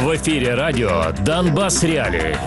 В эфире радио «Донбасс Реалии».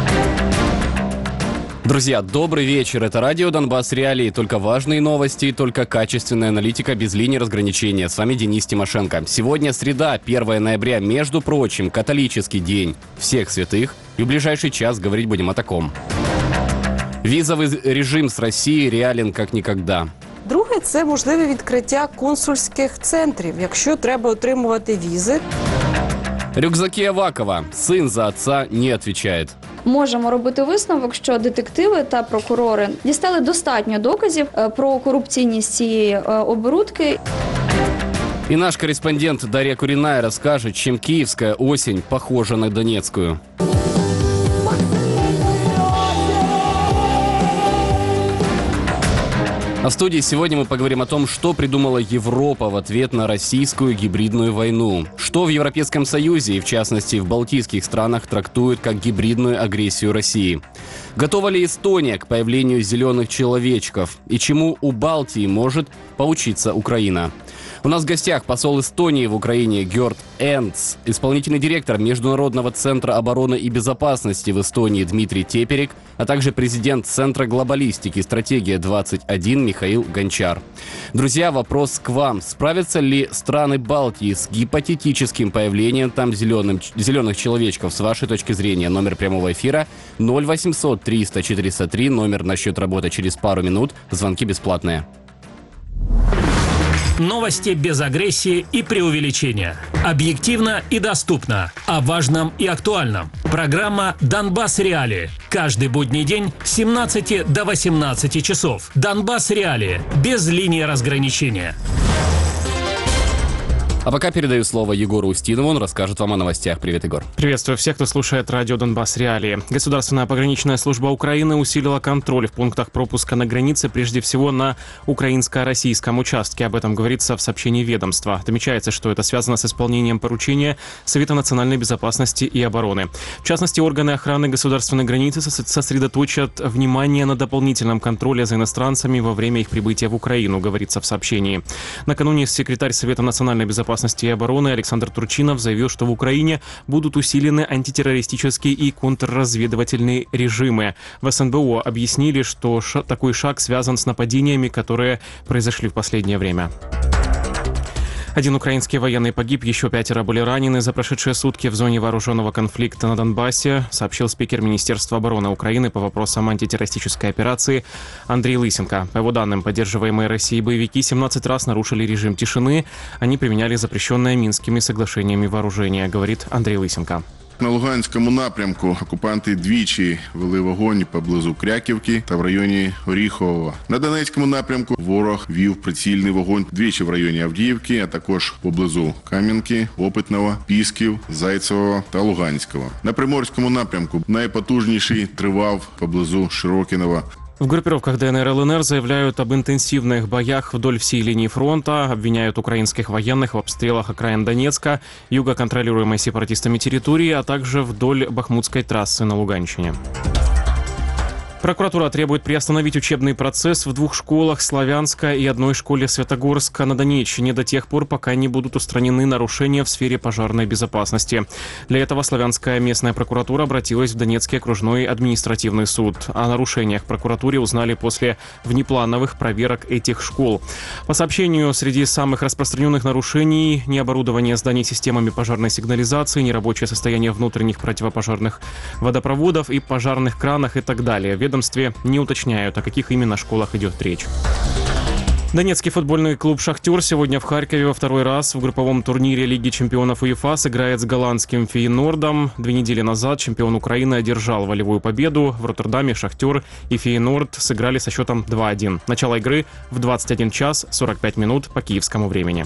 Друзья, добрый вечер. Это радио «Донбасс Реалии». Только важные новости, только качественная аналитика без линии разграничения. С вами Денис Тимошенко. Сегодня среда, 1 ноября. Между прочим, католический день всех святых. И в ближайший час говорить будем о таком. Візовий режим з Росії реален як ніколи. Друге – це можливе відкриття консульських центрів, якщо треба отримувати візи. Рюкзаки Авакова. Син за отца не відповідає. Можемо робити висновок, що детективи та прокурори дістали достатньо доказів про корупційність цієї оборудки. И наш корреспондент Дарья Куриная расскажет, чем киевская осень похожа на донецкую. А в студии сегодня мы поговорим о том, что придумала Европа в ответ на российскую гибридную войну. Что в Европейском Союзе и, в частности, в балтийских странах трактуют как гибридную агрессию России. Готова ли Эстония к появлению зеленых человечков? И чему у Балтии может поучиться Украина? У нас в гостях посол Эстонии в Украине Гёрд Энц, исполнительный директор Международного центра обороны и безопасности в Эстонии Дмитрий Теперик, а также президент Центра глобалистики «Стратегия-21» Михаил Гончар. Друзья, вопрос к вам. Справятся ли страны Балтии с гипотетическим появлением там зеленых человечков? С вашей точки зрения, номер прямого эфира 0800 300 403, номер на счет работы через пару минут, звонки бесплатные. Новости без агрессии и преувеличения. Объективно и доступно. О важном и актуальном. Программа «Донбасс Реалии». Каждый будний день с 17 до 18 часов. «Донбасс Реалии». Без линии разграничения. А пока передаю слово Егору Устинову, он расскажет вам о новостях. Привет, Егор. Приветствую всех, кто слушает радио «Донбасс Реалии». Государственная пограничная служба Украины усилила контроль в пунктах пропуска на границе, прежде всего на украинско-российском участке. Об этом говорится в сообщении ведомства. Отмечается, что это связано с исполнением поручения Совета национальной безопасности и обороны. В частности, органы охраны государственной границы сосредоточат внимание на дополнительном контроле за иностранцами во время их прибытия в Украину, говорится в сообщении. Накануне секретарь Совета национальной безопасности и обороны Александр Турчинов заявил, что в Украине будут усилены антитеррористические и контрразведывательные режимы. В СНБО объяснили, что такой шаг связан с нападениями, которые произошли в последнее время. Один украинский военный погиб, еще 5 были ранены за прошедшие сутки в зоне вооруженного конфликта на Донбассе, сообщил спикер Министерства обороны Украины по вопросам антитеррористической операции Андрей Лысенко. По его данным, поддерживаемые Россией боевики 17 раз нарушили режим тишины. Они применяли запрещенное Минскими соглашениями вооружение, говорит Андрей Лысенко. На Луганському напрямку окупанти двічі вели вогонь поблизу Кряківки та в районі Оріхового. На Донецькому напрямку ворог вів прицільний вогонь двічі в районі Авдіївки, а також поблизу Кам'янки, Опитного, Пісків, Зайцевого та Луганського. На Приморському напрямку найпотужніший тривав поблизу Широкінова. В группировках ДНР и ЛНР заявляют об интенсивных боях вдоль всей линии фронта, обвиняют украинских военных в обстрелах окраин Донецка, юго-контролируемой сепаратистами территории, а также вдоль Бахмутской трассы на Луганщине. Прокуратура требует приостановить учебный процесс в 2 школах Славянска и одной школе Светогорска на Донеччине до тех пор, пока не будут устранены нарушения в сфере пожарной безопасности. Для этого Славянская местная прокуратура обратилась в Донецкий окружной административный суд. О нарушениях в прокуратуре узнали после внеплановых проверок этих школ. По сообщению, среди самых распространенных нарушений необорудование зданий системами пожарной сигнализации, нерабочее состояние внутренних противопожарных водопроводов и пожарных кранах и так далее. В ведомстве не уточняют, о каких именно школах идет речь. Донецкий футбольный клуб «Шахтер» сегодня в Харькове во 2-й раз в групповом турнире Лиги чемпионов УЕФА сыграет с голландским «Фейенордом». 2 недели назад чемпион Украины одержал волевую победу. В Роттердаме «Шахтер» и «Фейенорд» сыграли со счетом 2-1. Начало игры в 21 час 45 минут по киевскому времени.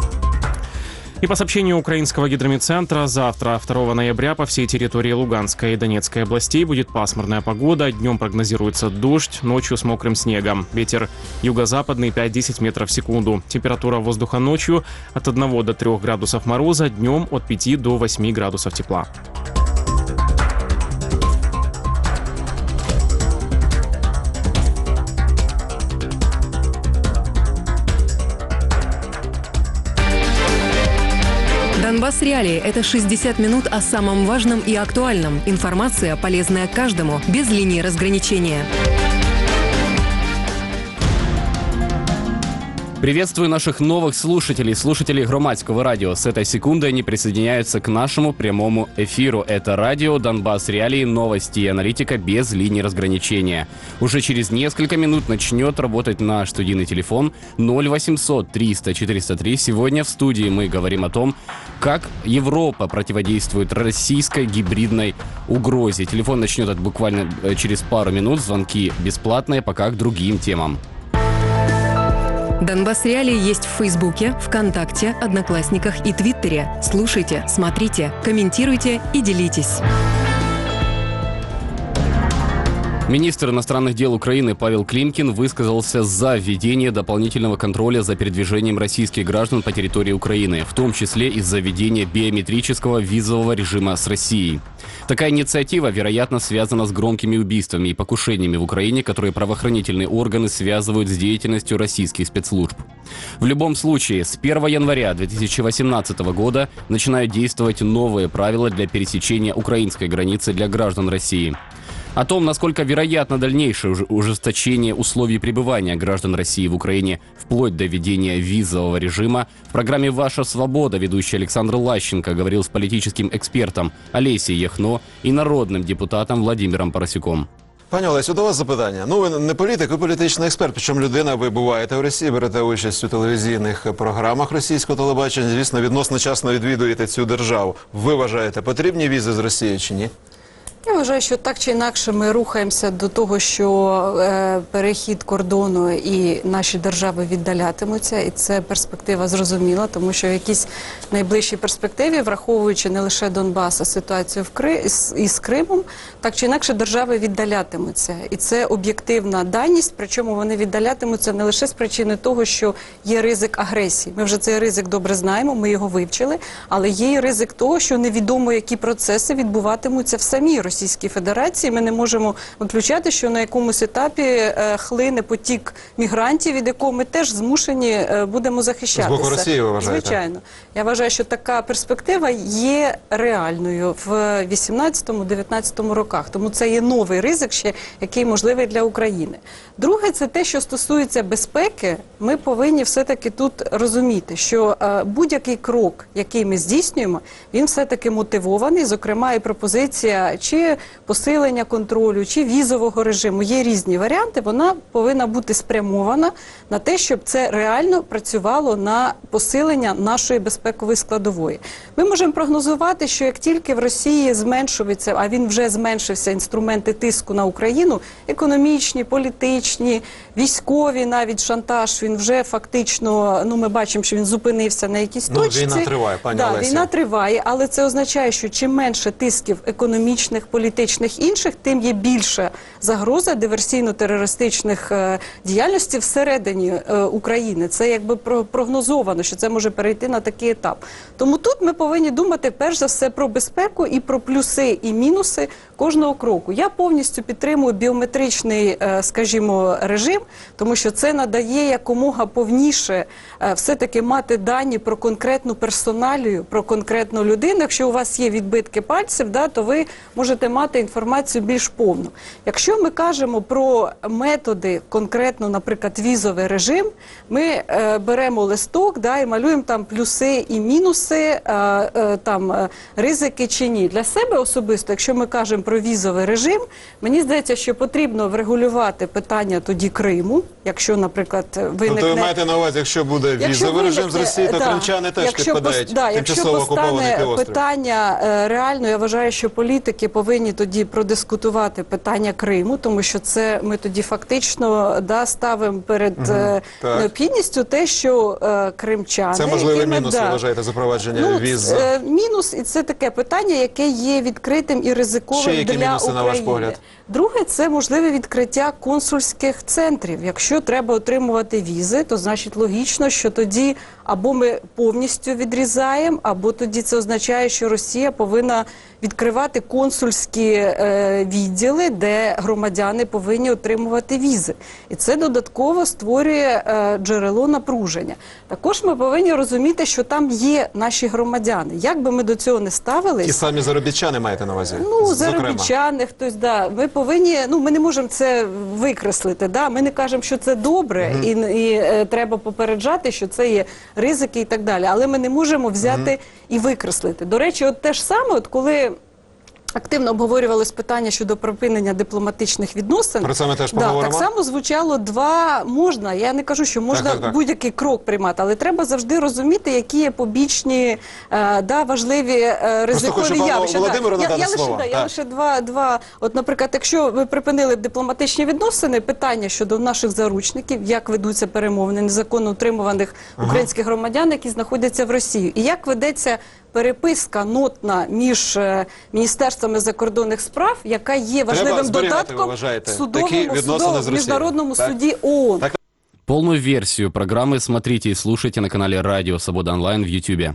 И по сообщению украинского гидромедцентра, завтра, 2 ноября, по всей территории Луганской и Донецкой областей будет пасмурная погода. Днем прогнозируется дождь, ночью с мокрым снегом. Ветер юго-западный 5-10 метров в секунду. Температура воздуха ночью от 1 до 3 градусов мороза, днем от 5 до 8 градусов тепла. Донбасс Реалии – это 60 минут о самом важном и актуальном. Информация, полезная каждому, без линии разграничения. Приветствую наших новых слушателей Громадского радио. С этой секунды они присоединяются к нашему прямому эфиру. Это радио «Донбасс Реалии», новости и аналитика без линии разграничения. Уже через несколько минут начнет работать наш студийный телефон 0800 300 403. Сегодня в студии мы говорим о том, как Европа противодействует российской гибридной угрозе. Телефон начнет буквально через пару минут. Звонки бесплатные, пока к другим темам. Донбасс Реалии есть в Фейсбуке, ВКонтакте, Одноклассниках и Твиттере. Слушайте, смотрите, комментируйте и делитесь. Министр иностранных дел Украины Павел Климкин высказался за введение дополнительного контроля за передвижением российских граждан по территории Украины, в том числе из-за введения биометрического визового режима с Россией. Такая инициатива, вероятно, связана с громкими убийствами и покушениями в Украине, которые правоохранительные органы связывают с деятельностью российских спецслужб. В любом случае, с 1 января 2018 года начинают действовать новые правила для пересечения украинской границы для граждан России. О том, насколько вероятно дальнейшее ужесточение условий пребывания граждан России в Украине вплоть до введения визового режима, в программе «Ваша свобода» ведущий Александр Лащенко говорил с политическим экспертом Олесей Яхно и народным депутатом Владимиром Парасюком. Пані Олесю, до вас запитання. Ну, ви не політик, ви політичний експерт, причому людина, ви буваєте в Росії, берете участь у телевізійних програмах російського телебачення, звісно, відносно часто відвідуєте цю державу. Ви вважаєте, потрібні візи з Росії чи ні? Я вважаю, що так чи інакше ми рухаємося до того, що перехід кордону і наші держави віддалятимуться, і це перспектива зрозуміла, тому що в якійсь найближчій перспективі, враховуючи не лише Донбас, а ситуацію із Кримом, так чи інакше держави віддалятимуться. І це об'єктивна даність, причому вони віддалятимуться не лише з причини того, що є ризик агресії. Ми вже цей ризик добре знаємо, ми його вивчили, але є і ризик того, що невідомо, які процеси відбуватимуться в самій Російській Федерації. Ми не можемо виключати, що на якомусь етапі хлине потік мігрантів, від якого ми теж змушені будемо захищатися. З боку Росії, ви вважаєте? Звичайно. Я вважаю, що така перспектива є реальною в 18-19 роках. Тому це є новий ризик, ще, який можливий для України. Друге, це те, що стосується безпеки. Ми повинні все-таки тут розуміти, що будь-який крок, який ми здійснюємо, він все-таки мотивований, зокрема і пропозиція чи посилення контролю, чи візового режиму. Є різні варіанти, вона повинна бути спрямована на те, щоб це реально працювало на посилення нашої безпекової складової. Ми можемо прогнозувати, що як тільки в Росії зменшується, а він вже зменшився, інструменти тиску на Україну, економічні, політичні, військові, навіть шантаж, він вже фактично, ну ми бачимо, що він зупинився на якійсь точці. Війна триває, пані Олеся. Війна триває, але це означає, що чим менше тисків економічних, політичних, інших, тим є більша загроза диверсійно-терористичних діяльностей всередині України. Це якби прогнозовано, що це може перейти на такий етап. Тому тут ми повинні думати перш за все про безпеку і про плюси і мінуси кожного кроку. Я повністю підтримую біометричний, скажімо, режим, тому що це надає якомога повніше все-таки мати дані про конкретну персоналію, про конкретну людину. Якщо у вас є відбитки пальців, то ви можете мати інформацію більш повну. Якщо ми кажемо про методи, конкретно, наприклад, візовий режим, ми беремо листок і малюємо там плюси і мінуси, там ризики чи ні. Для себе особисто, якщо ми кажемо про візовий режим, мені здається, що потрібно врегулювати питання тоді Криму, якщо, наприклад, виникне... Тобто ви маєте на увазі, якщо буде візовий режим з Росії, то кримчани теж підпадають тимчасово окупований півострів. Питання реально, я вважаю, що політики повинні тоді продискутувати питання Криму, тому що це ми тоді фактично ставимо перед необхідністю те, що кримчани... Це можливий мінус, ви вважаєте, запровадження віз? Мінус, і це таке питання, яке є відкритим і ризиковим для України. На ваш погляд? Друге, це можливе відкриття консульських центрів. Якщо треба отримувати візи, то значить логічно, що тоді або ми повністю відрізаємо, або тоді це означає, що Росія повинна відкривати консульські консульські відділи, де громадяни повинні отримувати візи. І це додатково створює джерело напруження. Також ми повинні розуміти, що там є наші громадяни. Як би ми до цього не ставились... Ті самі заробітчани маєте на увазі? Ну, заробітчани, хтось, да. Ми повинні, ми не можемо це викреслити, да. Ми не кажемо, що це добре, і треба попереджати, що це є ризики і так далі. Але ми не можемо взяти і викреслити. До речі, от те ж саме, от коли активно обговорювалось питання щодо припинення дипломатичних відносин. Про це ми теж поговоримо. Так само звучало можна, я не кажу, що можна будь-який крок приймати, але треба завжди розуміти, які є побічні, важливі ризикові явища. Я лише два. От, наприклад, якщо ви припинили дипломатичні відносини, питання щодо наших заручників, як ведуться перемовини незаконно утримуваних українських громадян, які знаходяться в Росії, і як ведеться переписка нотна між міністерствами закордонних справ, яка є важливим додатком в Міжнародному суді ООН. Полную версию программы смотрите и слушайте на канале Радио Свобода Онлайн в YouTube.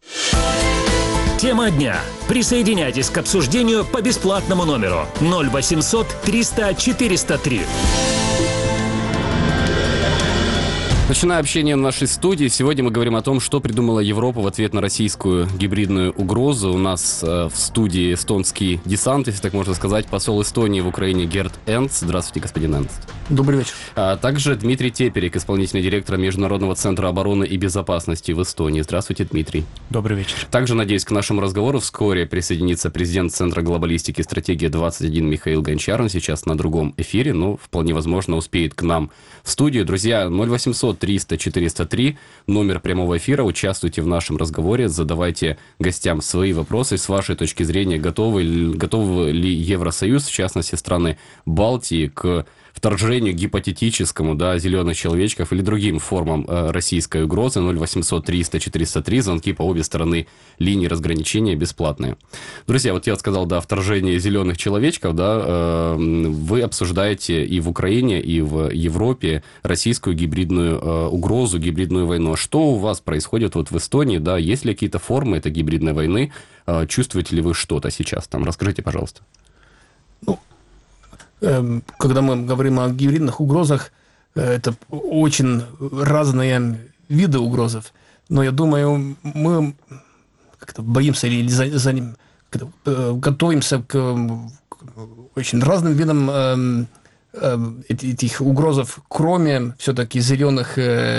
Тема дня. Присоединяйтесь к обсуждению по бесплатному номеру 0800 300 403. Начиная общение в нашей студии, сегодня мы говорим о том, что придумала Европа в ответ на российскую гибридную угрозу. У нас в студии эстонский десант, если так можно сказать, посол Эстонии в Украине Герт Энц. Здравствуйте, господин Энц. Добрый вечер. А также Дмитрий Теперик, исполнительный директор Международного центра обороны и безопасности в Эстонии. Здравствуйте, Дмитрий. Добрый вечер. Также, надеюсь, к нашему разговору вскоре присоединится президент Центра глобалистики «Стратегия-21» Михаил Гончар. Он сейчас на другом эфире, но вполне возможно успеет к нам в студию. Друзья, 0800 300 403, номер прямого эфира. Участвуйте в нашем разговоре, задавайте гостям свои вопросы. С вашей точки зрения, готовы ли Евросоюз, в частности, страны Балтии, к вторжению гипотетическому, зеленых человечков или другим формам российской угрозы? 0800 300 403, звонки по обе стороны линии разграничения бесплатные. Друзья, вот я сказал, вторжение зеленых человечков, вы обсуждаете и в Украине, и в Европе российскую гибридную угрозу, гибридную войну. Что у вас происходит вот в Эстонии, есть ли какие-то формы этой гибридной войны? Чувствуете ли вы что-то сейчас там? Расскажите, пожалуйста. Когда мы говорим о гибридных угрозах, это очень разные виды угрозов. Но я думаю, мы как-то боимся или готовимся к очень разным видам этих угрозов, кроме все-таки зеленых...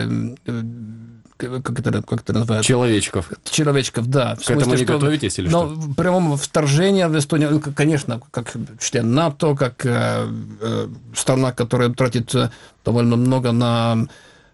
Как это называют? Человечков, да. К этому не готовитесь или что? Прямого вторжения в Эстонию, конечно, как член НАТО, как страна, которая тратит довольно много на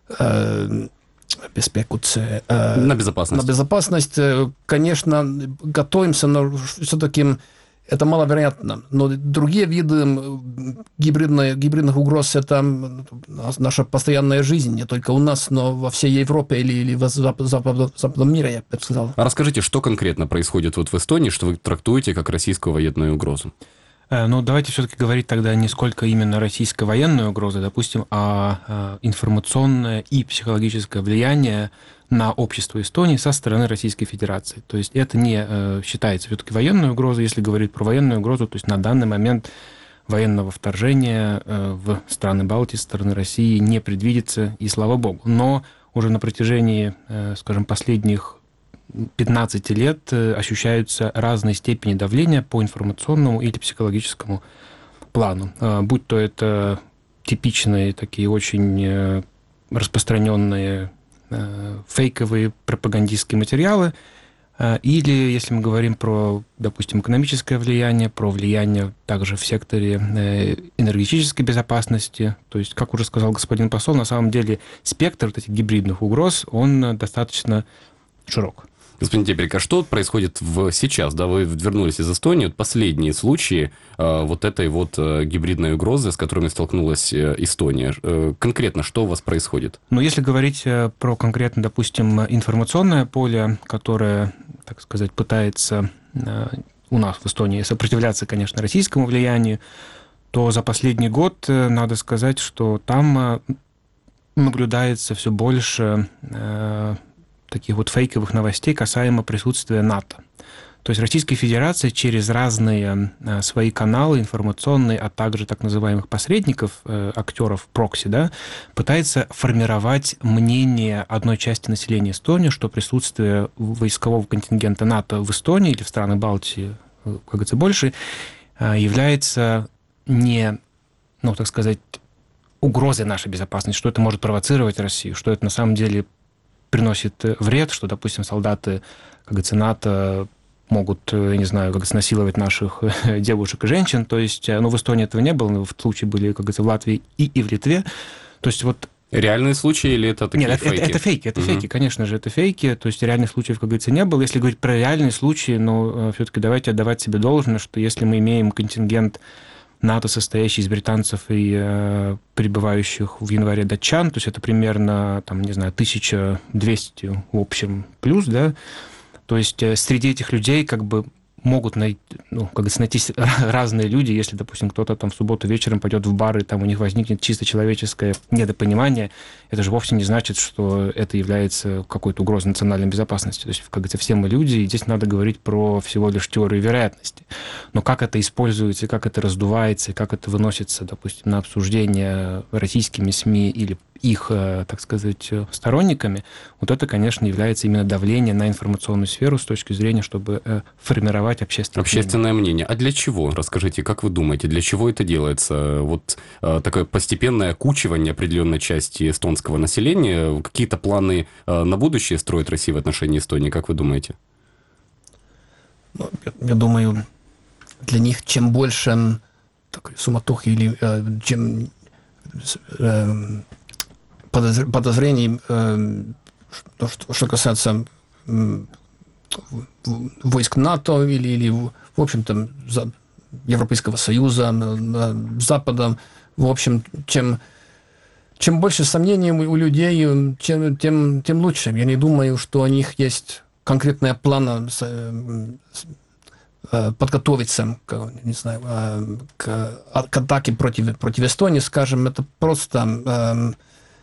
безопасность. Конечно, готовимся, но все-таки это маловероятно. Но другие виды гибридных угроз – это наша постоянная жизнь, не только у нас, но во всей Европе или в западном мире, я бы сказал. А расскажите, что конкретно происходит вот в Эстонии, что вы трактуете как российскую военную угрозу? Давайте все-таки говорить тогда не сколько именно российской военной угрозы, допустим, а информационное и психологическое влияние на общество Эстонии со стороны Российской Федерации. То есть это не считается все-таки военной угрозой. Если говорить про военную угрозу, то есть на данный момент военного вторжения в страны Балтии со стороны России не предвидится, и слава богу. Но уже на протяжении, скажем, последних 15 лет ощущаются разные степени давления по информационному или психологическому плану. Будь то это типичные такие очень распространенные фейковые пропагандистские материалы, или, если мы говорим про, допустим, экономическое влияние, про влияние также в секторе энергетической безопасности, то есть, как уже сказал господин посол, на самом деле спектр вот этих гибридных угроз, он достаточно широк. Господин Теперик, а что происходит сейчас? Вы вернулись из Эстонии, последние случаи вот этой вот гибридной угрозы, с которыми столкнулась Эстония. Конкретно что у вас происходит? Если говорить про конкретно, допустим, информационное поле, которое, так сказать, пытается у нас в Эстонии сопротивляться, конечно, российскому влиянию, то за последний год надо сказать, что там наблюдается все больше таких вот фейковых новостей касаемо присутствия НАТО. То есть Российская Федерация через разные свои каналы информационные, а также так называемых посредников, актеров прокси, да, пытается формировать мнение одной части населения Эстонии, что присутствие войскового контингента НАТО в Эстонии или в странах Балтии, как говорится, больше, является не, ну, так сказать, угрозой нашей безопасности, что это может провоцировать Россию, что это на самом деле приносит вред, что, допустим, солдаты, как говорится, НАТО могут, я не знаю, как насиловать наших девушек и женщин. То есть, ну, в Эстонии этого не было, но в случае были, как говорится, в Латвии и в Литве. То есть вот... Реальные случаи или это такие фейки? Нет, это фейки, конечно же, это фейки. То есть реальных случаев, как говорится, не было. Если говорить про реальные случаи, но все-таки давайте отдавать себе должное, что если мы имеем контингент НАТО, состоящий из британцев и прибывающих в январе датчан, то есть это примерно, там, не знаю, 1200 в общем плюс, да, то есть среди этих людей как бы могут найтись разные люди, если, допустим, кто-то там в субботу вечером пойдет в бар, и там у них возникнет чисто человеческое недопонимание, это же вовсе не значит, что это является какой-то угрозой национальной безопасности. То есть, как говорится, все мы люди, и здесь надо говорить про всего лишь теорию вероятности. Но как это используется, как это раздувается, как это выносится, допустим, на обсуждение российскими СМИ или их, так сказать, сторонниками, вот это, конечно, является именно давлением на информационную сферу с точки зрения, чтобы формировать общественное мнение. А для чего? Расскажите, как вы думаете, для чего это делается? Вот такое постепенное окучивание определенной части эстонского населения, какие-то планы на будущее строит Россия в отношении Эстонии, как вы думаете? Ну, я думаю, для них чем больше такой суматохи или чем подозрений, что касается войск НАТО или в общем-то, Европейского Союза, Запада, в общем, чем больше сомнений у людей, тем лучше. Я не думаю, что у них есть конкретная план подготовиться не знаю, к атаке против Эстонии, скажем, это просто...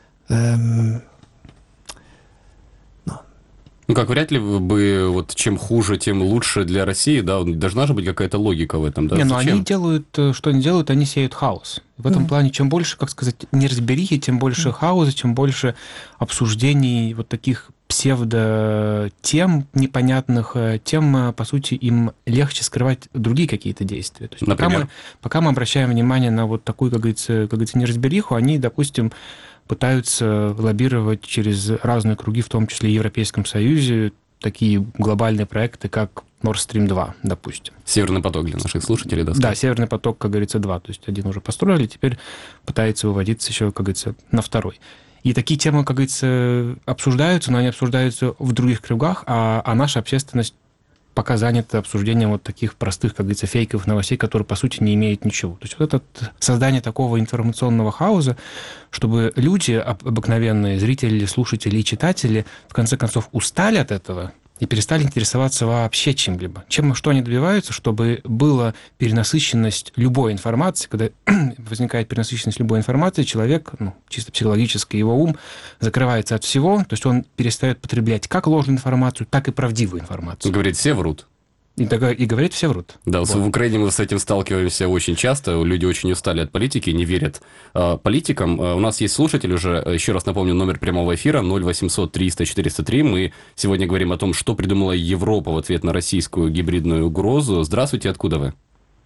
Ну, как вряд ли бы вот чем хуже, тем лучше для России, да, должна же быть какая-то логика в этом, да? Не, ну они делают, что они делают, они сеют хаос. В этом плане, чем больше, как сказать, неразберихи, тем больше хаоса, чем больше обсуждений вот таких псевдо-тем непонятных, тем, по сути, им легче скрывать другие какие-то действия. То есть пока мы обращаем внимание на вот такую, как говорится, неразбериху, они, допустим, пытаются лоббировать через разные круги, в том числе и в Европейском Союзе, такие глобальные проекты, как Nord Stream 2, допустим. Северный поток для наших слушателей, да? Да, Северный поток, как говорится, 2. То есть один уже построили, теперь пытается выводиться еще, как говорится, на второй. И такие темы, как говорится, обсуждаются, но они обсуждаются в других кругах, а наша общественность пока занято обсуждением вот таких простых, как говорится, фейковых новостей, которые, по сути, не имеют ничего. То есть вот это создание такого информационного хаоса, чтобы люди, обыкновенные зрители, слушатели и читатели, в конце концов, устали от этого и перестали интересоваться вообще чем-либо. Что они добиваются, чтобы была перенасыщенность любой информации. Когда возникает перенасыщенность любой информации, человек, чисто психологически, его ум закрывается от всего, то есть он перестает потреблять как ложную информацию, так и правдивую информацию. Говорит, все врут. И говорить все врут. Да, вот. В Украине мы с этим сталкиваемся очень часто. Люди очень устали от политики, не верят политикам. У нас есть слушатель уже, еще раз напомню, номер прямого эфира 0800 300 403. Мы сегодня говорим о том, что придумала Европа в ответ на российскую гибридную угрозу. Здравствуйте, откуда вы?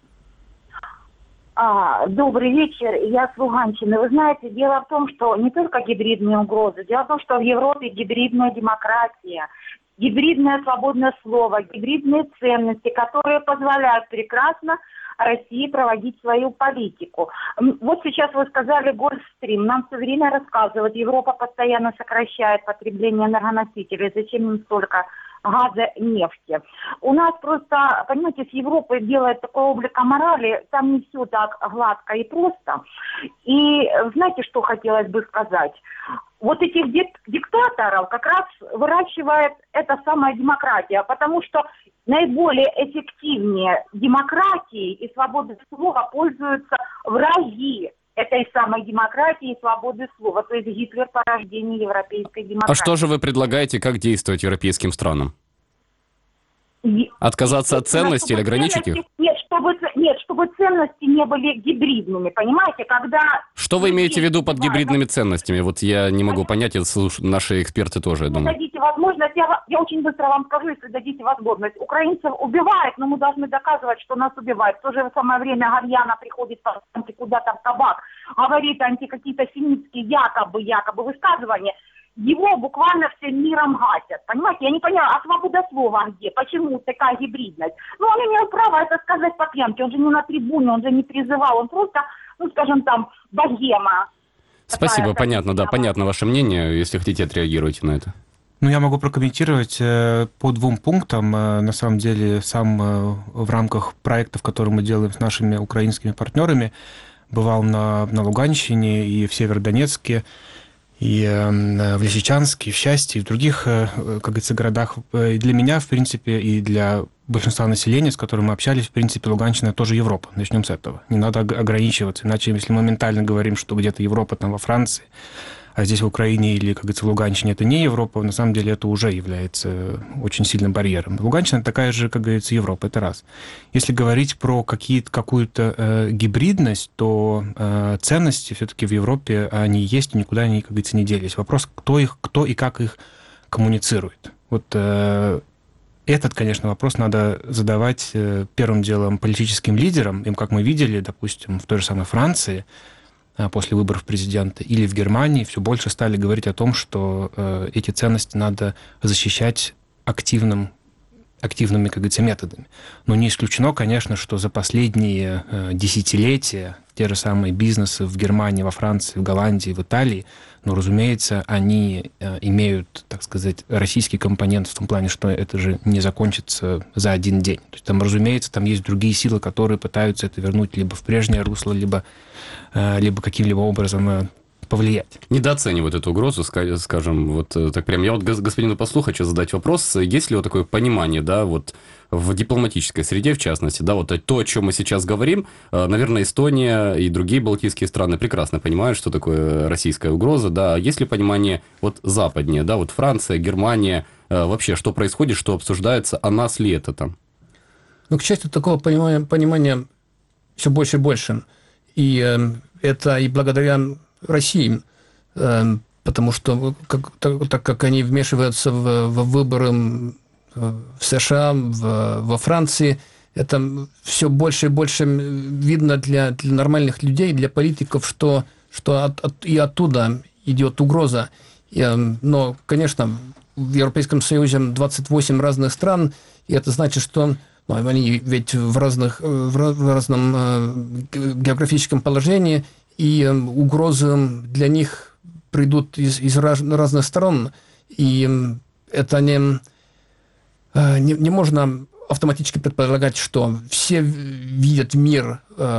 Добрый вечер, я с Луганщины. Вы знаете, дело в том, что не только гибридные угрозы, дело в том, что в Европе гибридная демократия, гибридное свободное слово, гибридные ценности, которые позволяют прекрасно России проводить свою политику. Вот сейчас вы сказали Гольфстрим. Нам все время рассказывают, Европа постоянно сокращает потребление энергоносителей. Зачем им столько газа, нефти? У нас просто, понимаете, с Европой делает такое облако морали, там не все так гладко и просто. И знаете, что хотелось бы сказать? Вот этих диктаторов как раз выращивает эта самая демократия, потому что наиболее эффективнее демократии и свободы слова пользуются враги этой самой демократии и свободы слова, то есть Гитлер – порождение европейской демократии. А что же вы предлагаете, как действовать европейским странам? Отказаться от ценностей или ограничить их? Нет, чтобы ценности не были гибридными, понимаете, когда... Что вы имеете в виду под гибридными ценностями? Вот я не могу понять, наши эксперты тоже, я думаю. Дадите возможность, я очень быстро вам скажу, если дадите возможность. Украинцев убивают, но мы должны доказывать, что нас убивают. В то же самое время Гальяна приходит куда-то в кабак, говорит какие-то семитские якобы высказывания. Его буквально всем миром гасят. Понимаете, я не понимаю, а свобода слова где? Почему такая гибридность? Ну, он имел право это сказать по пьянке. Он же не на трибуне, он же не призывал. Он просто, скажем там, богема. Спасибо, понятно, да, понятно ваше мнение. Если хотите, отреагируйте на это. Ну, я могу прокомментировать по 2 пунктам. На самом деле, сам в рамках проектов, которые мы делаем с нашими украинскими партнерами, бывал на Луганщине и в Северодонецке, и в Лисичанске, и в Счастье, и в других, как говорится, городах. И для меня, в принципе, и для большинства населения, с которым мы общались, в принципе, Луганщина тоже Европа. Начнем с этого. Не надо ограничиваться. Иначе, если мы ментально говорим, что где-то Европа там во Франции, а здесь в Украине или, как говорится, в Луганщине это не Европа, на самом деле это уже является очень сильным барьером. Луганщина такая же, как говорится, Европа, это раз. Если говорить про какую-то гибридность, то ценности все-таки в Европе, они есть и никуда они, как говорится, не делись. Вопрос, кто и как их коммуницирует. Вот этот, конечно, вопрос надо задавать первым делом политическим лидерам, им, как мы видели, допустим, в той же самой Франции, после выборов президента, или в Германии все больше стали говорить о том, что эти ценности надо защищать активными, как говорится, методами. Но не исключено, конечно, что за последние десятилетия те же самые бизнесы в Германии, во Франции, в Голландии, в Италии, но, разумеется, они имеют, так сказать, российский компонент в том плане, что это же не закончится за один день. То есть там, разумеется, там есть другие силы, которые пытаются это вернуть либо в прежнее русло, либо каким-либо образом повлиять. Недооценивают эту угрозу, скажем, вот так прям. Я вот господину послу хочу задать вопрос. Есть ли вот такое понимание, да, вот в дипломатической среде, в частности, да, вот то, о чем мы сейчас говорим, наверное, Эстония и другие балтийские страны прекрасно понимают, что такое российская угроза, да. Есть ли понимание вот западнее, да, вот Франция, Германия, вообще, что происходит, что обсуждается, а нас ли это там? Ну, к счастью, такого понимания все больше и больше. И это и благодаря России, потому что так как они вмешиваются в выборы в США, во Франции, это все больше и больше видно для нормальных людей, для политиков, что и оттуда идет угроза. Но, конечно, в Европейском Союзе 28 разных стран, и это значит, что они ведь в разном географическом положении, и угрозы для них придут из разных сторон. И это не можно автоматически предполагать, что все видят мир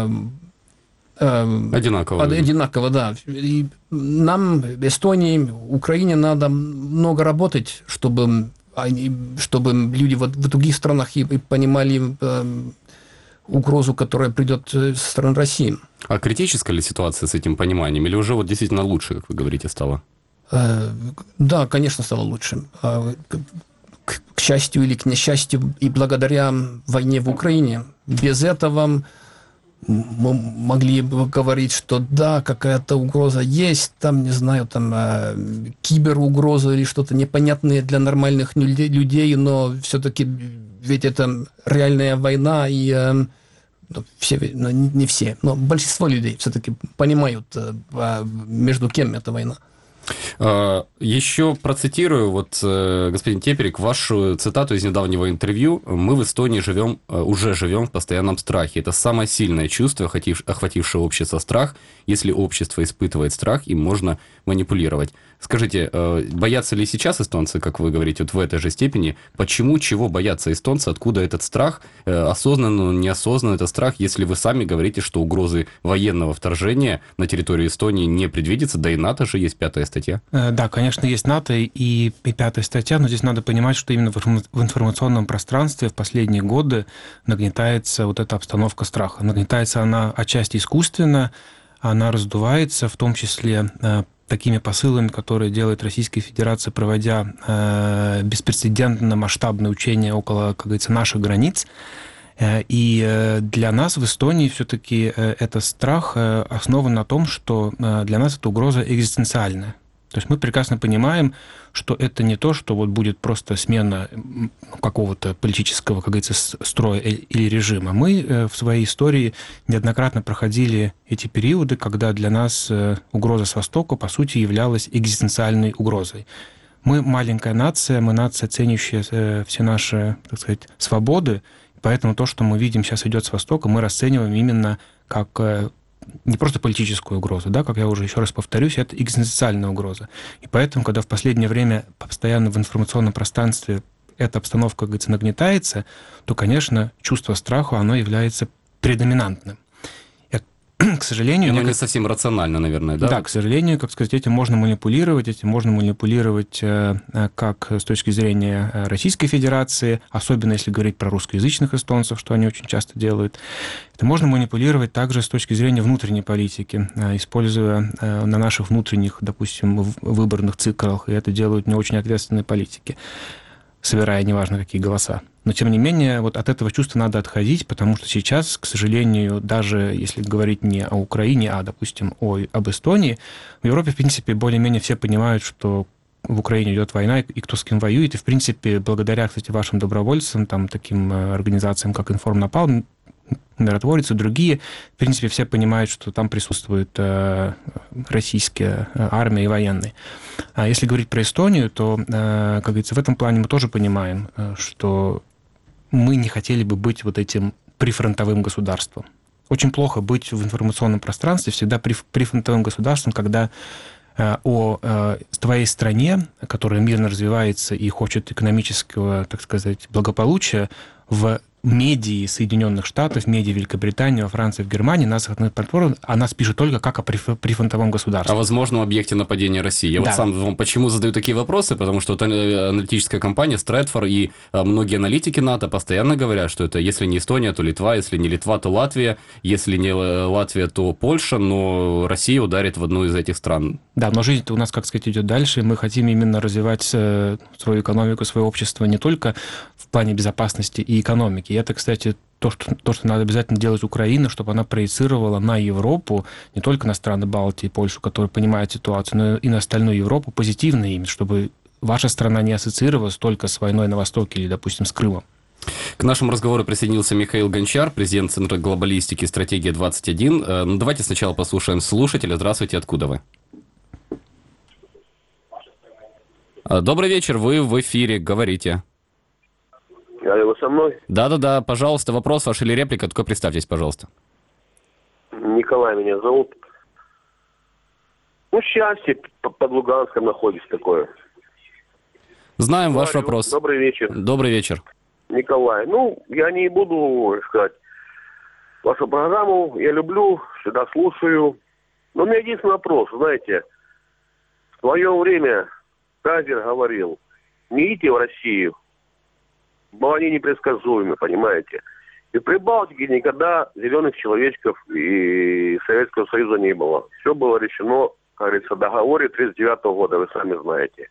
одинаково, да. И нам, Эстонии, Украине, надо много работать, чтобы люди в других странах и понимали угрозу, которая придет со стороны России. А критическая ли ситуация с этим пониманием? Или уже вот действительно лучше, как вы говорите, стало? Да, конечно, стало лучше. К счастью или к несчастью, и благодаря войне в Украине. Без этого мы могли бы говорить, что да, какая-то угроза есть, там, не знаю, там киберугроза или что-то непонятное для нормальных людей, но все-таки ведь это реальная война, и все, не все, но большинство людей все-таки понимают, между кем эта война. Еще процитирую, вот, господин Теперик, вашу цитату из недавнего интервью. «Мы в Эстонии уже живем в постоянном страхе. Это самое сильное чувство, охватившее общество, страх. Если общество испытывает страх, им можно манипулировать». Скажите, боятся ли сейчас эстонцы, как вы говорите, вот в этой же степени? Почему, чего боятся эстонцы? Откуда этот страх? Осознанно, неосознанно это страх, если вы сами говорите, что угрозы военного вторжения на территорию Эстонии не предвидится, да и НАТО же есть 5-я статья. Да, конечно, есть НАТО и 5-я статья, но здесь надо понимать, что именно в информационном пространстве в последние годы нагнетается вот эта обстановка страха. Нагнетается она отчасти искусственно, она раздувается, в том числе такими посылами, которые делает Российская Федерация, проводя беспрецедентно масштабные учения около, как говорится, наших границ. И для нас в Эстонии все-таки этот страх основан на том, что для нас эта угроза экзистенциальная. То есть мы прекрасно понимаем, что это не то, что вот будет просто смена какого-то политического, как говорится, строя или режима. Мы в своей истории неоднократно проходили эти периоды, когда для нас угроза с Востока, по сути, являлась экзистенциальной угрозой. Мы маленькая нация, мы нация, ценящая все наши, так сказать, свободы, поэтому то, что мы видим сейчас идет с Востока, мы расцениваем именно как не просто политическую угрозу, да, как я уже еще раз повторюсь, это экзистенциальная угроза. И поэтому, когда в последнее время постоянно в информационном пространстве эта обстановка, как говорится, нагнетается, то, конечно, чувство страха, оно является предоминантным. К сожалению... Но не совсем рационально, наверное, да? Да, к сожалению, как сказать, этим можно манипулировать как с точки зрения Российской Федерации, особенно если говорить про русскоязычных эстонцев, что они очень часто делают. Это можно манипулировать также с точки зрения внутренней политики, используя на наших внутренних, допустим, выборных циклах, и это делают не очень ответственные политики, собирая неважно какие голоса. Но, тем не менее, вот от этого чувства надо отходить, потому что сейчас, к сожалению, даже если говорить не о Украине, а, допустим, об Эстонии, в Европе, в принципе, более-менее все понимают, что в Украине идет война, и кто с кем воюет. И, в принципе, благодаря, кстати, вашим добровольцам, там, таким организациям, как Информнапалм, Миротворец и другие, в принципе, все понимают, что там присутствует российская армия и военные. А если говорить про Эстонию, то, как говорится, в этом плане мы тоже понимаем, что мы не хотели бы быть вот этим прифронтовым государством. Очень плохо быть в информационном пространстве всегда прифронтовым государством, когда о твоей стране, которая мирно развивается и хочет экономического, так сказать, благополучия, в медии Соединенных Штатов, медии Великобритании, во Франции, в Германии, нас пишут только как о прифронтовом государстве. О возможном объекте нападения России. Я вот сам вам почему задаю такие вопросы, потому что вот аналитическая компания Stratfor и многие аналитики НАТО постоянно говорят, что это если не Эстония, то Литва, если не Литва, то Латвия, если не Латвия, то Польша, но Россия ударит в одну из этих стран. Да, но жизнь-то у нас, как сказать, идет дальше, и мы хотим именно развивать свою экономику, свое общество не только в плане безопасности и экономики. И это, кстати, то, что надо обязательно делать Украина, чтобы она проецировала на Европу, не только на страны Балтии и Польшу, которые понимают ситуацию, но и на остальную Европу позитивный имидж, чтобы ваша страна не ассоциировалась только с войной на Востоке или, допустим, с Крымом. К нашему разговору присоединился Михаил Гончар, президент Центра глобалистики «Стратегия-21». Ну, давайте сначала послушаем слушателя. Здравствуйте, откуда вы? Добрый вечер, вы в эфире, говорите. Алло, вы со мной? Да-да-да, пожалуйста, вопрос ваш или реплика, только представьтесь, пожалуйста. Николай меня зовут. Ну, счастье под Луганском находится такое. Знаем Говорю, ваш вопрос. Добрый вечер. Добрый вечер. Николай, ну, я не буду сказать вашу программу, я люблю, всегда слушаю. Но у меня единственный вопрос, знаете, в свое время Казер говорил, не идите в Россию, но они непредсказуемы, понимаете. И в Прибалтике никогда зеленых человечков и Советского Союза не было. Все было решено, как говорится, в договоре 1939 года, вы сами знаете.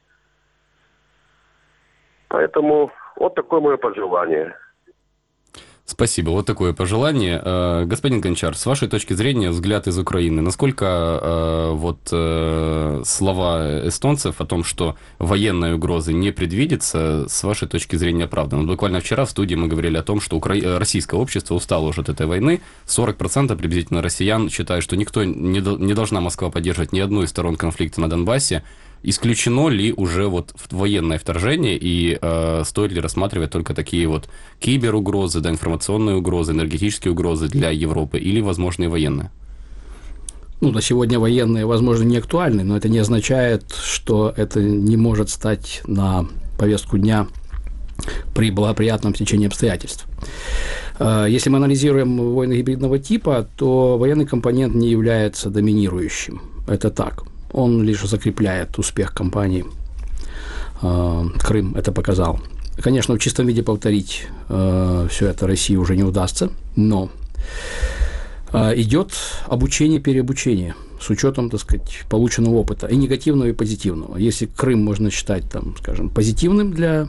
Поэтому вот такое мое пожелание. Спасибо. Вот такое пожелание. Господин Гончар, с вашей точки зрения, взгляд из Украины, насколько слова эстонцев о том, что военной угрозы не предвидится, с вашей точки зрения оправданы? Буквально вчера в студии мы говорили о том, что российское общество устало уже от этой войны. 40% приблизительно россиян считают, что никто не должна Москва поддерживать ни одну из сторон конфликта на Донбассе. Исключено ли уже вот военное вторжение и стоит ли рассматривать только такие вот киберугрозы, да, информационные угрозы, энергетические угрозы для Европы или, возможно, и военные? Ну, на сегодня военные, возможно, не актуальны, но это не означает, что это не может стать на повестку дня при благоприятном стечении обстоятельств. Если мы анализируем войны гибридного типа, то военный компонент не является доминирующим. Это так. Он лишь закрепляет успех кампании. Крым это показал. Конечно, в чистом виде повторить все это России уже не удастся, но идет обучение, переобучение с учетом, так сказать, полученного опыта, и негативного, и позитивного. Если Крым можно считать, там, скажем, позитивным для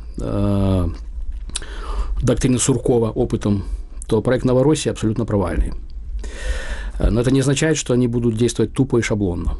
доктрины Суркова опытом, то проект Новороссии абсолютно провальный. Но это не означает, что они будут действовать тупо и шаблонно.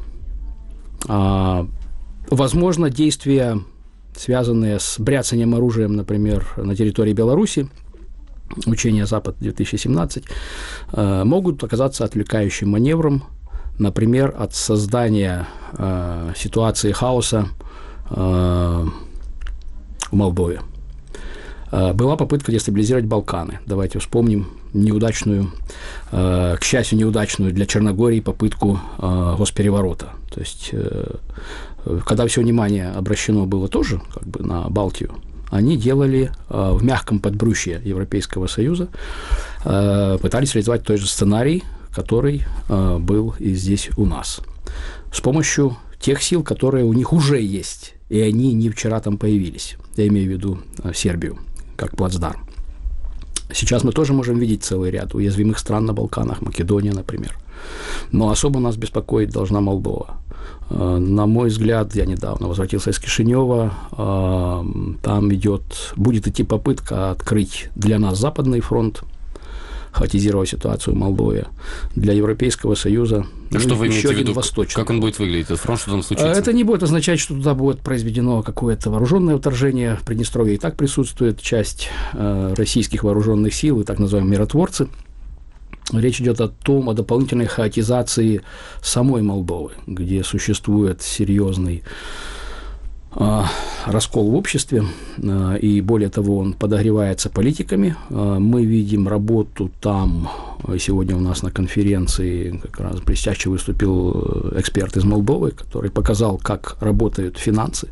Возможно, действия, связанные с бряцанием оружием, например, на территории Беларуси, учение «Запад-2017», могут оказаться отвлекающим маневром, например, от создания ситуации хаоса в Молдове. Была попытка дестабилизировать Балканы. Давайте вспомним неудачную, к счастью, неудачную для Черногории попытку госпереворота. То есть, когда все внимание обращено было тоже как бы на Балтию, они делали в мягком подбрюшье Европейского Союза, пытались реализовать тот же сценарий, который был и здесь у нас, с помощью тех сил, которые у них уже есть, и они не вчера там появились. Я имею в виду Сербию, как плацдарм. Сейчас мы тоже можем видеть целый ряд уязвимых стран на Балканах, Македония, например. Но особо нас беспокоить должна Молдова. На мой взгляд, я недавно возвратился из Кишинева, там будет идти попытка открыть для нас Западный фронт, хаотизировать ситуацию в Молдове, для Европейского Союза. Что вы имеете в виду? Восточный. Как он будет выглядеть, этот фронт, что там случится? Это не будет означать, что туда будет произведено какое-то вооруженное вторжение. В Приднестровье и так присутствует часть российских вооруженных сил, и так называемые миротворцы. Речь идет о дополнительной хаотизации самой Молдовы, где существует серьезный раскол в обществе, и более того, он подогревается политиками. Мы видим работу там. Сегодня у нас на конференции как раз блестяще выступил эксперт из Молдовы, который показал, как работают финансы.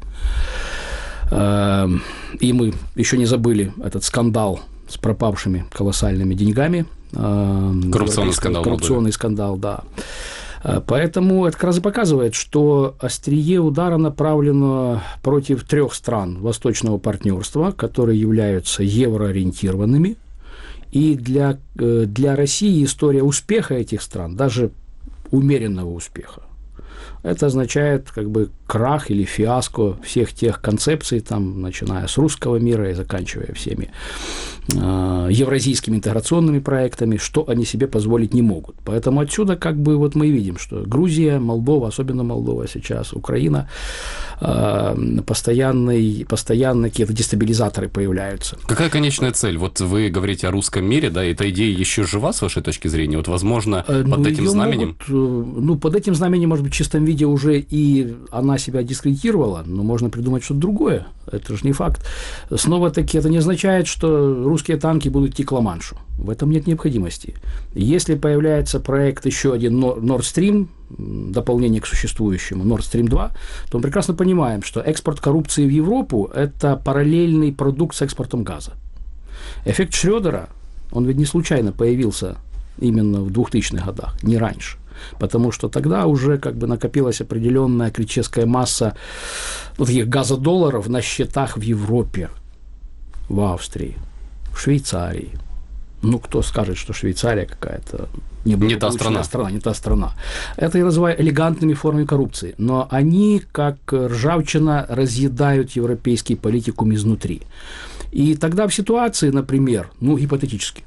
И мы еще не забыли этот скандал с пропавшими колоссальными деньгами. Коррупционный скандал, да. Поэтому это как раз и показывает, что острие удара направлено против 3 стран восточного партнерства, которые являются евроориентированными. И для России история успеха этих стран, даже умеренного успеха, это означает как бы крах или фиаско всех тех концепций, там, начиная с русского мира и заканчивая всеми евразийскими интеграционными проектами, что они себе позволить не могут. Поэтому отсюда как бы вот мы видим, что Грузия, Молдова, особенно Молдова сейчас, Украина, постоянно какие-то дестабилизаторы появляются. Какая конечная цель? Вот вы говорите о русском мире, да, эта идея еще жива, с вашей точки зрения? Вот, возможно, под этим знаменем? Под этим знаменем, может быть, в чистом виде уже и она себя дискредитировала, но можно придумать что-то другое. Это же не факт. Снова-таки это не означает, что русские танки будут идти к Ла-Маншу. В этом нет необходимости. Если появляется проект еще один Nord Stream, дополнение к существующему Nord Stream 2, то мы прекрасно понимаем, что экспорт коррупции в Европу – это параллельный продукт с экспортом газа. Эффект Шрёдера, он ведь не случайно появился именно в 2000-х годах, не раньше. Потому что тогда уже как бы накопилась определенная критическая масса таких газодолларов на счетах в Европе, в Австрии, в Швейцарии. Ну, кто скажет, что Швейцария какая-то не та страна. Это я называю элегантными формами коррупции. Но они, как ржавчина, разъедают европейский политикум изнутри. И тогда в ситуации, например, гипотетически,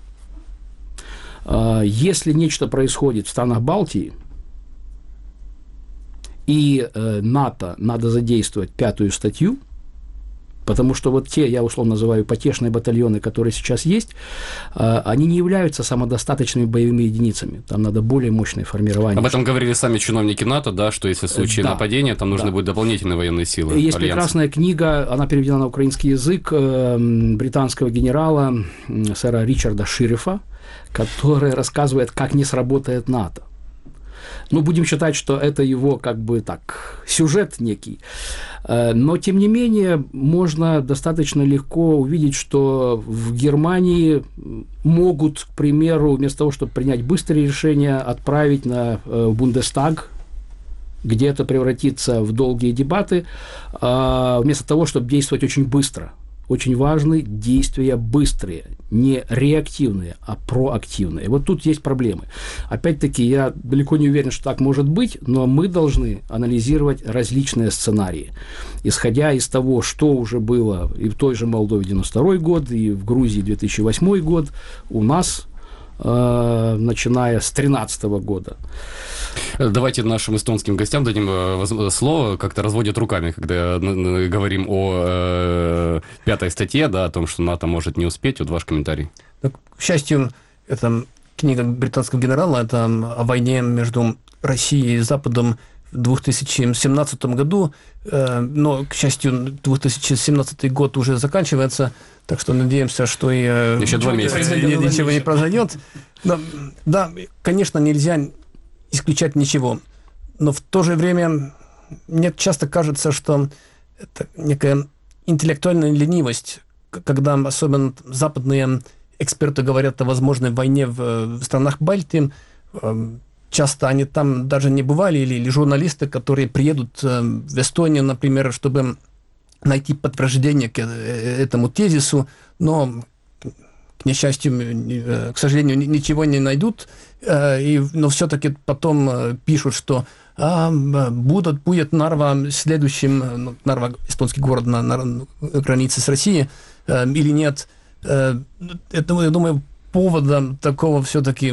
если нечто происходит в странах Балтии, и НАТО надо задействовать 5-ю статью, потому что вот те, я условно называю, потешные батальоны, которые сейчас есть, они не являются самодостаточными боевыми единицами. Там надо более мощное формирование. Об этом говорили сами чиновники НАТО, да, что если в случае нападения, там нужны будут дополнительные военные силы. Есть прекрасная книга, она переведена на украинский язык, британского генерала сэра Ричарда Ширифа, который рассказывает, как не сработает НАТО. Ну, будем считать, что это его, как бы так, сюжет некий. Но, тем не менее, можно достаточно легко увидеть, что в Германии могут, к примеру, вместо того, чтобы принять быстрые решения, отправить в Бундестаг, где это превратится в долгие дебаты, вместо того, чтобы действовать очень быстро. очень важны действия быстрые, не реактивные, а проактивные. Вот тут есть проблемы. Опять-таки, я далеко не уверен, что так может быть, но мы должны анализировать различные сценарии. Исходя из того, что уже было и в той же Молдове 92 год, и в Грузии 2008 год, у нас, начиная с 2013 года. Давайте нашим эстонским гостям дадим слово, как-то разводят руками, когда говорим о 5 статье, да, о том, что НАТО может не успеть. Вот ваш комментарий. К счастью, это книга британского генерала, это о войне между Россией и Западом в 2017 году, но, к счастью, 2017 год уже заканчивается, так что надеемся, что и еще 2 месяца ничего не произойдет. Да, конечно, нельзя исключать ничего, но в то же время мне часто кажется, что это некая интеллектуальная ленивость, когда особенно западные эксперты говорят о возможной войне в странах Балтии. Часто они там даже не бывали, или журналисты, которые приедут в Эстонию, например, чтобы найти подтверждение к этому тезису, но, к несчастью, к сожалению, ничего не найдут, но все-таки потом пишут, что будет Нарва следующим, Нарва – эстонский город на границе с Россией, или нет. Это, я думаю, повода такого все-таки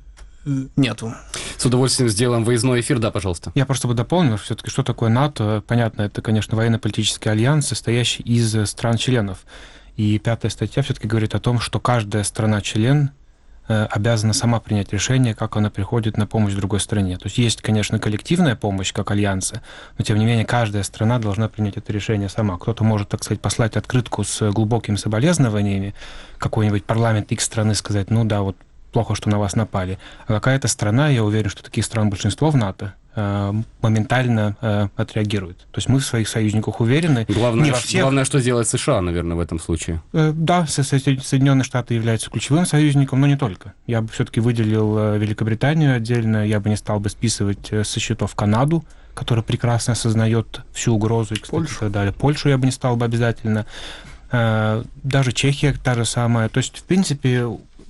нету. С удовольствием сделаем выездной эфир. Да, пожалуйста. Я просто бы дополнил, все-таки, что такое НАТО. Понятно, это, конечно, военно-политический альянс, состоящий из стран-членов. И 5 статья все-таки говорит о том, что каждая страна-член обязана сама принять решение, как она приходит на помощь другой стране. То есть, конечно, коллективная помощь, как альянсы, но, тем не менее, каждая страна должна принять это решение сама. Кто-то может, так сказать, послать открытку с глубокими соболезнованиями, какой-нибудь парламент X страны сказать, ну да, вот плохо, что на вас напали. А какая-то страна, я уверен, что таких стран большинство в НАТО, моментально отреагирует. То есть мы в своих союзниках уверены. Главное, что сделает США, наверное, в этом случае. Да, Соединенные Штаты являются ключевым союзником, но не только. Я бы все-таки выделил Великобританию отдельно, я бы не стал бы списывать со счетов Канаду, которая прекрасно осознает всю угрозу. И, кстати, и так далее. Польшу я бы не стал бы обязательно. Даже Чехия та же самая. То есть, в принципе,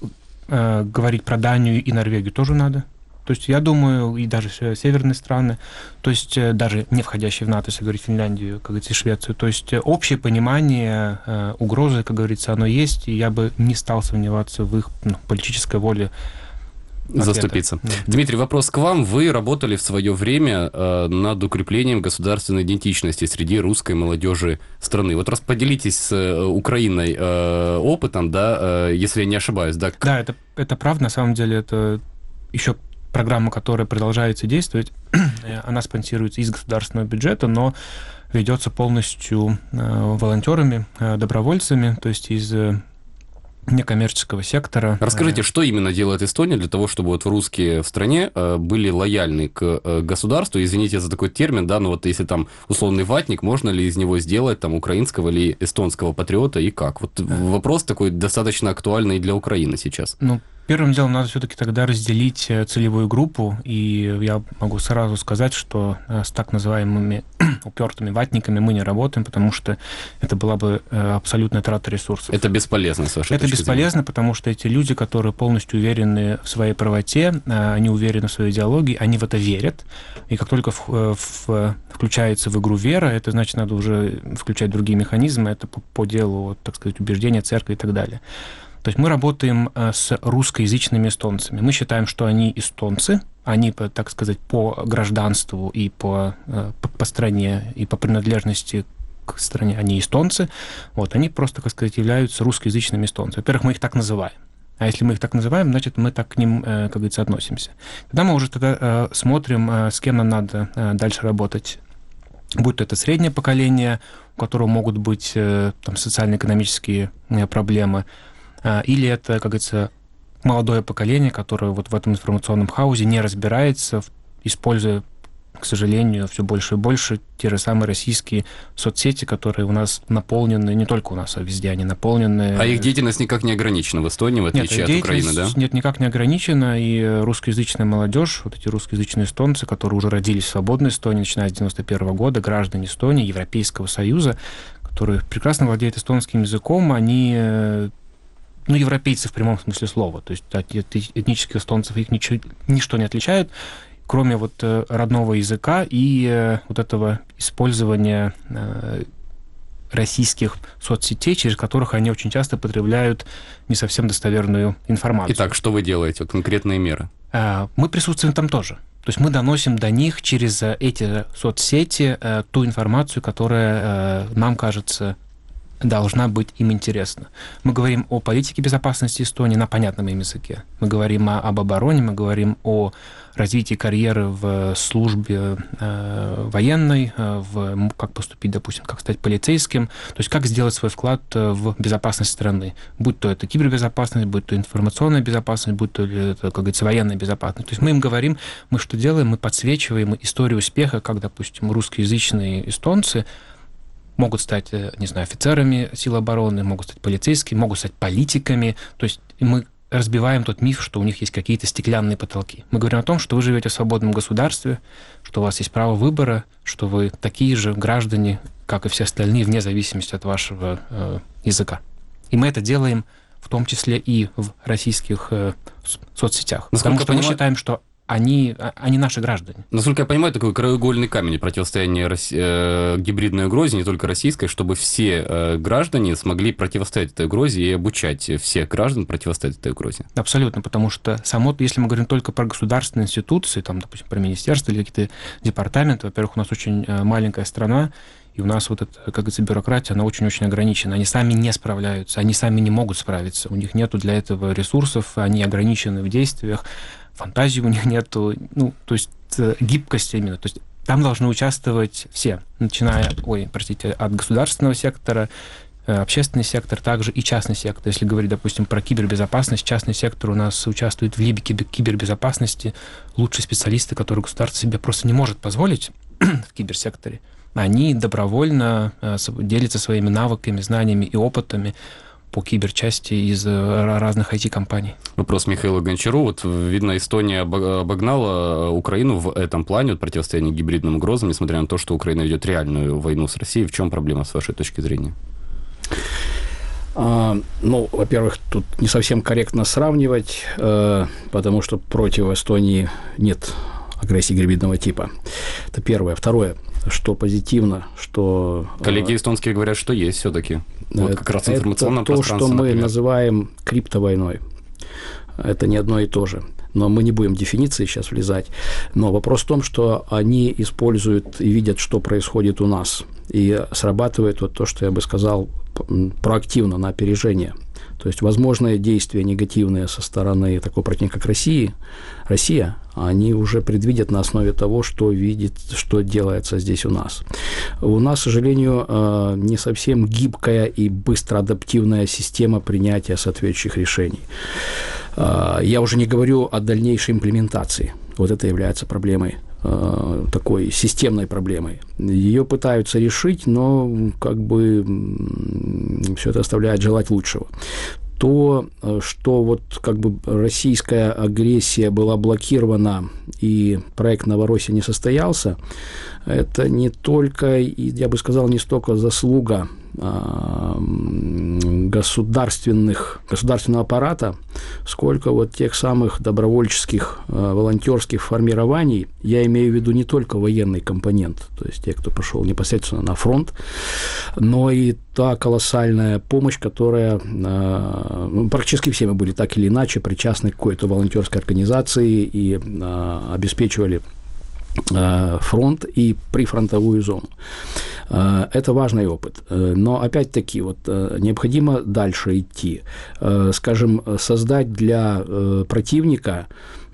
говорить про Данию и Норвегию тоже надо. То есть, я думаю, и даже северные страны, то есть, даже не входящие в НАТО, если говорить Финляндию, как говорится, и Швецию. То есть, общее понимание угрозы, как говорится, оно есть, и я бы не стал сомневаться в их политической воле заступиться. Да. Дмитрий, вопрос к вам. Вы работали в свое время над укреплением государственной идентичности среди русской молодежи страны. Вот поделитесь с Украиной опытом, да, если я не ошибаюсь. Да, это правда. На самом деле, это еще программа, которая продолжается действовать. Она спонсируется из государственного бюджета, но ведется полностью волонтерами, добровольцами, то есть из некоммерческого сектора. Расскажите, что именно делает Эстония для того, чтобы вот русские в стране были лояльны к государству? Извините за такой термин, да, но вот если там условный ватник, можно ли из него сделать там украинского или эстонского патриота и как? Вот вопрос такой достаточно актуальный для Украины сейчас. Первым делом надо все-таки тогда разделить целевую группу, и я могу сразу сказать, что с так называемыми упертыми ватниками мы не работаем, потому что это была бы абсолютная трата ресурсов. Это бесполезно, с вашей точки зрения? Это бесполезно, потому что эти люди, которые полностью уверены в своей правоте, они уверены в своей идеологии, они в это верят, и как только включается в игру вера, это значит, надо уже включать другие механизмы, это по делу, так сказать, убеждения церкви и так далее. То есть мы работаем с русскоязычными эстонцами. Мы считаем, что они эстонцы, они, так сказать, по гражданству и по стране, и по принадлежности к стране, они эстонцы. Вот, они просто, так сказать, являются русскоязычными эстонцами. Во-первых, мы их так называем. А если мы их так называем, значит, мы так к ним, как говорится, относимся. Тогда мы уже тогда смотрим, с кем нам надо дальше работать. Будь то это среднее поколение, у которого могут быть там, социально-экономические проблемы, или это, как говорится, молодое поколение, которое вот в этом информационном хаосе не разбирается, используя, к сожалению, все больше и больше те же самые российские соцсети, которые у нас наполнены, не только у нас, а везде они наполнены. А их деятельность никак не ограничена в Эстонии, в отличие от Украины, да? Нет, никак не ограничена, и русскоязычная молодежь, вот эти русскоязычные эстонцы, которые уже родились в свободной Эстонии, начиная с 1991 года, граждане Эстонии, Европейского Союза, которые прекрасно владеют эстонским языком, они, европейцы в прямом смысле слова. То есть от этнических эстонцев их ничто не отличает, кроме вот родного языка и вот этого использования российских соцсетей, через которых они очень часто потребляют не совсем достоверную информацию. Итак, что вы делаете? Конкретные меры? Мы присутствуем там тоже. То есть мы доносим до них через эти соцсети ту информацию, которая, нам кажется, должна быть им интересна. Мы говорим о политике безопасности Эстонии на понятном им языке. Мы говорим об обороне, мы говорим о развитии карьеры в службе военной, как поступить, допустим, как стать полицейским, то есть как сделать свой вклад в безопасность страны. Будь то это кибербезопасность, будь то информационная безопасность, будь то это, как говорится, военная безопасность. То есть мы им говорим, мы что делаем, мы подсвечиваем историю успеха, как, допустим, русскоязычные эстонцы могут стать, не знаю, офицерами сил обороны, могут стать полицейскими, могут стать политиками. То есть мы разбиваем тот миф, что у них есть какие-то стеклянные потолки. Мы говорим о том, что вы живете в свободном государстве, что у вас есть право выбора, что вы такие же граждане, как и все остальные, вне зависимости от вашего языка. И мы это делаем в том числе и в российских соцсетях. Потому что мы считаем, что они наши граждане. Насколько я понимаю, такой краеугольный камень противостояния гибридной угрозе, не только российской, чтобы все граждане смогли противостоять этой угрозе и обучать всех граждан противостоять этой угрозе. Абсолютно, потому что если мы говорим только про государственные институции, там, допустим, про министерства или какие-то департаменты, во-первых, у нас очень маленькая страна, и у нас вот эта, как говорится, бюрократия, она очень-очень ограничена. Они сами не справляются, они сами не могут справиться. У них нету для этого ресурсов, они ограничены в действиях, фантазии у них нету, то есть гибкости именно. То есть там должны участвовать все, начиная, от государственного сектора, общественный сектор, также и частный сектор. Если говорить, допустим, про кибербезопасность, частный сектор у нас участвует в либе кибербезопасности, лучшие специалисты, которые государство себе просто не может позволить в киберсекторе. Они добровольно делятся своими навыками, знаниями и опытами по киберчасти из разных IT-компаний. Вопрос Михаилу Гончару. Вот, видно, Эстония обогнала Украину в этом плане, вот, противостояния гибридным угрозам, несмотря на то, что Украина ведет реальную войну с Россией. В чем проблема, с вашей точки зрения? Во-первых, тут не совсем корректно сравнивать, потому что против Эстонии нет агрессии гибридного типа. Это первое. Второе, что позитивно, что... Коллеги эстонские говорят, что есть все-таки. Вот как раз в информационном пространстве, то, что мы например, называем криптовойной. Это не одно и то же. Но мы не будем в дефиниции сейчас влезать. Но вопрос в том, что они используют и видят, что происходит у нас. И срабатывает вот то, что я бы сказал, проактивно, на опережение. То есть возможные действия негативные со стороны такого противника, как Россия, они уже предвидят на основе того, что видит, что делается здесь у нас. У нас, к сожалению, не совсем гибкая и быстро адаптивная система принятия соответствующих решений. Я уже не говорю о дальнейшей имплементации. Вот это является проблемой, такой системной проблемой. Ее пытаются решить, но все это оставляет желать лучшего. То, что российская агрессия была блокирована и проект «Новороссия» не состоялся, это не только, я бы сказал, не столько заслуга государственного аппарата, сколько тех самых добровольческих, волонтерских формирований. Я имею в виду не только военный компонент, то есть те, кто пошел непосредственно на фронт, но и та колоссальная помощь, которая практически все мы были так или иначе причастны к какой-то волонтерской организации и обеспечивали фронт и прифронтовую зону. Это важный опыт. Но, опять-таки, необходимо дальше идти. Скажем, создать для противника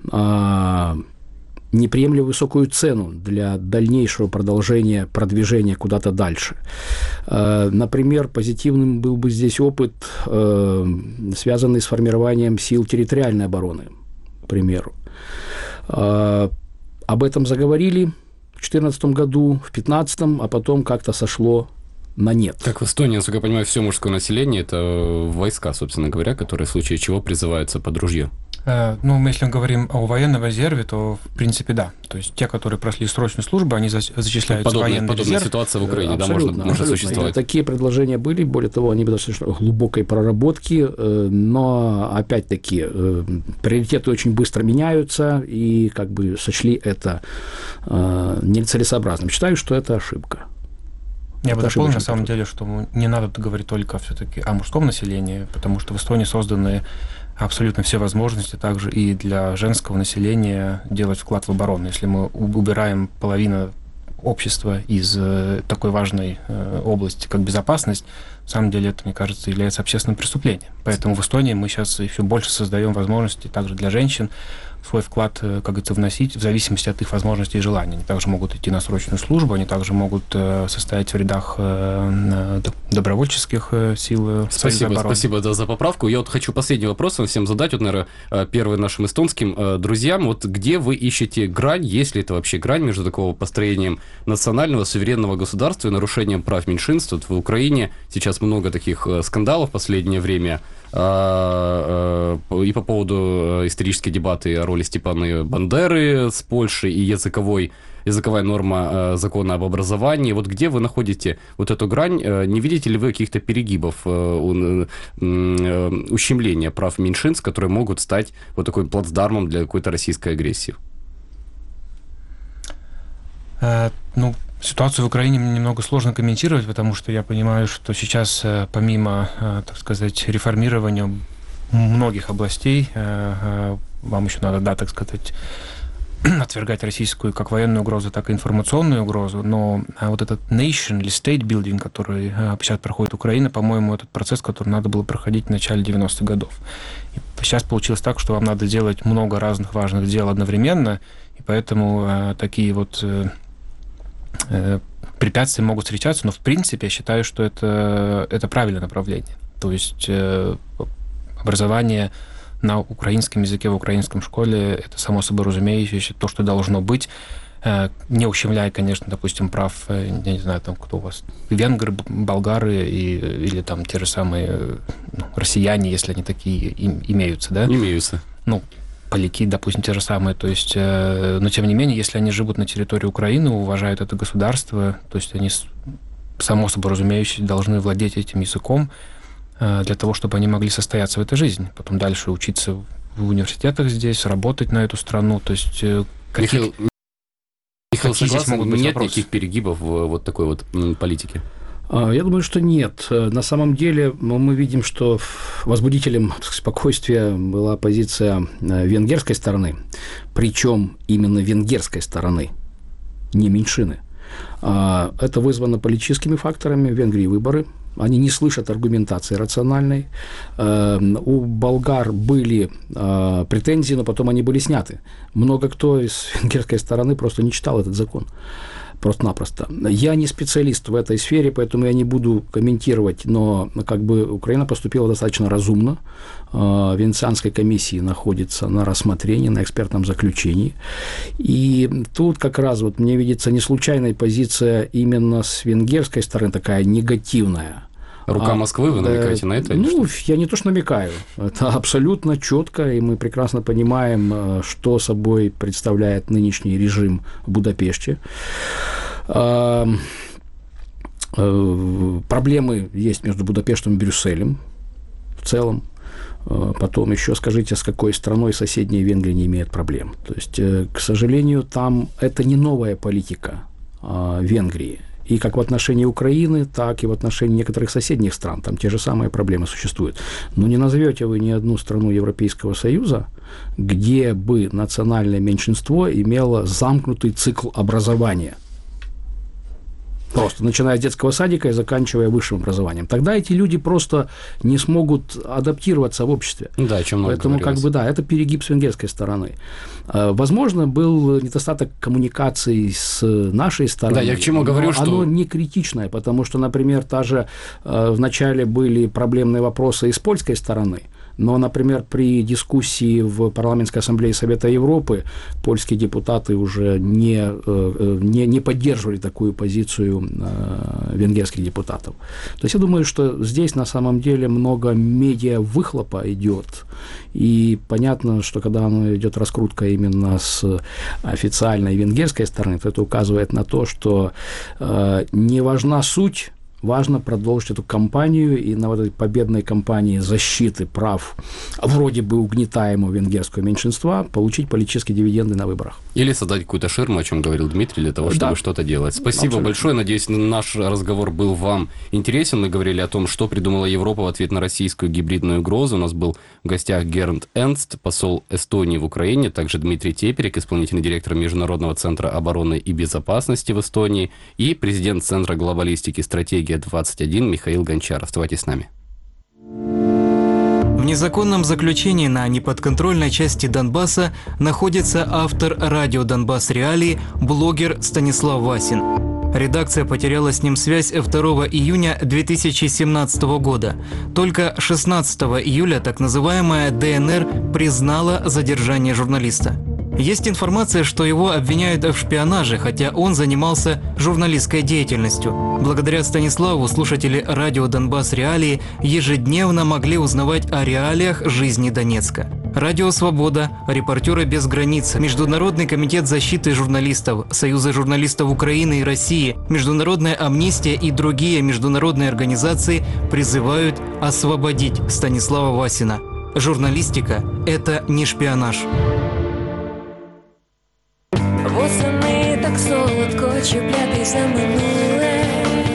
неприемлемо высокую цену для дальнейшего продвижения куда-то дальше. Например, позитивным был бы здесь опыт, связанный с формированием сил территориальной обороны, к примеру. Об этом заговорили в 2014 году, в 2015, а потом как-то сошло на нет. Как в Эстонии, насколько я понимаю, все мужское население – это войска, собственно говоря, которые в случае чего призываются под ружье. Ну, если мы говорим о военном резерве, то, в принципе, да. То есть те, которые прошли срочную службу, они зачисляются в военный резерв. Подобная ситуация в Украине, да, может существовать. Такие предложения были, более того, они достаточно глубокой проработки, но, опять-таки, приоритеты очень быстро меняются, и как бы сочли это нецелесообразным. Считаю, что это ошибка. Я бы дополнил, на самом деле, что не надо говорить только все-таки о мужском населении, потому что в Эстонии созданы абсолютно все возможности также и для женского населения делать вклад в оборону. Если мы убираем половину общества из такой важной области, как безопасность, на самом деле это, мне кажется, является общественным преступлением. Поэтому в Эстонии мы сейчас еще больше создаем возможности также для женщин свой вклад, как говорится, вносить в зависимости от их возможностей и желаний. Они также могут идти на срочную службу, они также могут состоять в рядах добровольческих сил. Спасибо за поправку. Я вот хочу последний вопрос вам всем задать, вот, наверное, первый нашим эстонским друзьям. Вот где вы ищете грань, есть ли это вообще грань между такого построением национального суверенного государства и нарушением прав меньшинств? Вот в Украине сейчас много таких скандалов в последнее время, и по поводу исторической дебаты о роли Степана Бандеры с Польшей и языковая норма закона об образовании. Вот где вы находите вот эту грань? Не видите ли вы каких-то перегибов, ущемления прав меньшинств, которые могут стать вот такой плацдармом для какой-то российской агрессии? Ну, ситуацию в Украине мне немного сложно комментировать, потому что я понимаю, что сейчас, помимо, так сказать, реформирования многих областей, вам еще надо, да, так сказать, отвергать российскую как военную угрозу, так и информационную угрозу, но вот этот nation или state building, который сейчас проходит Украина, по-моему, этот процесс, который надо было проходить в начале 90-х годов. И сейчас получилось так, что вам надо делать много разных важных дел одновременно, и поэтому такие вот препятствия могут встречаться, но в принципе я считаю, что это правильное направление. То есть образование на украинском языке, в украинском школе, это само собой разумеющееся, то, что должно быть, не ущемляя, конечно, допустим, прав, я не знаю, там, кто у вас, венгры, болгары или там те же самые россияне, если они такие имеются, да? Имеются. Ну, поляки, допустим, те же самые, то есть, но тем не менее, если они живут на территории Украины, уважают это государство, то есть они, само собой разумеющееся, должны владеть этим языком, для того, чтобы они могли состояться в этой жизни, потом дальше учиться в университетах здесь, работать на эту страну, то есть Михаил, здесь могут быть нет вопросы? никаких перегибов в вот такой вот политике? Я думаю, что нет. На самом деле мы видим, что возбудителем спокойствия была позиция венгерской стороны, причем именно венгерской стороны, не меньшины. Это вызвано политическими факторами. В Венгрии выборы. Они не слышат аргументации рациональной. У болгар были претензии, но потом они были сняты. Много кто из венгерской стороны просто не читал этот закон. Просто-напросто. Я не специалист в этой сфере, поэтому я не буду комментировать, но как бы Украина поступила достаточно разумно. Венецианской комиссии находится на рассмотрении, на экспертном заключении. И тут как раз вот мне видится не случайная позиция именно с венгерской стороны, такая негативная. Рука Москвы, вы намекаете на это? Ну, я не то что намекаю. Это абсолютно четко, и мы прекрасно понимаем, что собой представляет нынешний режим в Будапеште. Проблемы есть между Будапештом и Брюсселем в целом. Потом еще скажите, с какой страной соседней Венгрия не имеет проблем. То есть, к сожалению, там это не новая политика Венгрии. И как в отношении Украины, так и в отношении некоторых соседних стран. Там те же самые проблемы существуют. Но не назовете вы ни одну страну Европейского Союза, где бы национальное меньшинство имело замкнутый цикл образования. Просто начиная с детского садика и заканчивая высшим образованием. Тогда эти люди просто не смогут адаптироваться в обществе. Да, о чем много Поэтому, говорилось. как бы, да, это перегиб с венгерской стороны. Возможно, был недостаток коммуникации с нашей стороны. Да, я к чему говорю, что... Оно не критичное, потому что, например, вначале были проблемные вопросы и с польской стороны. Но, например, при дискуссии в Парламентской ассамблее Совета Европы польские депутаты уже не поддерживали такую позицию венгерских депутатов. То есть я думаю, что здесь на самом деле много медиа-выхлопа идет, и понятно, что когда идет раскрутка именно с официальной венгерской стороны, то это указывает на то, что не важна суть, важно продолжить эту кампанию, и на вот этой победной кампании защиты прав вроде бы угнетаемого венгерского меньшинства получить политические дивиденды на выборах. Или создать какую-то ширму, о чем говорил Дмитрий, для того, чтобы что-то делать. Спасибо Абсолютно большое. Надеюсь, наш разговор был вам интересен. Мы говорили о том, что придумала Европа в ответ на российскую гибридную угрозу. У нас был в гостях Гернт Энст, посол Эстонии в Украине, также Дмитрий Теперик, исполнительный директор Международного центра обороны и безопасности в Эстонии, и президент Центра глобалистики и стратегии 21 Михаил Гончар. Оставайтесь с нами. В незаконном заключении на неподконтрольной части Донбасса находится автор радио «Донбасс Реалии», блогер Станислав Васин. Редакция потеряла с ним связь 2 июня 2017 года. Только 16 июля так называемая ДНР признала задержание журналиста. Есть информация, что его обвиняют в шпионаже, хотя он занимался журналистской деятельностью. Благодаря Станиславу слушатели радио «Донбасс Реалии» ежедневно могли узнавать о реалиях жизни Донецка. Радио «Свобода», «Репортеры без границ», Международный комитет защиты журналистов, Союзы журналистов Украины и России, Международная амнистия и другие международные организации призывают освободить Станислава Васина. Журналистика – это не шпионаж. Восени так солодко чіплятись за минуле.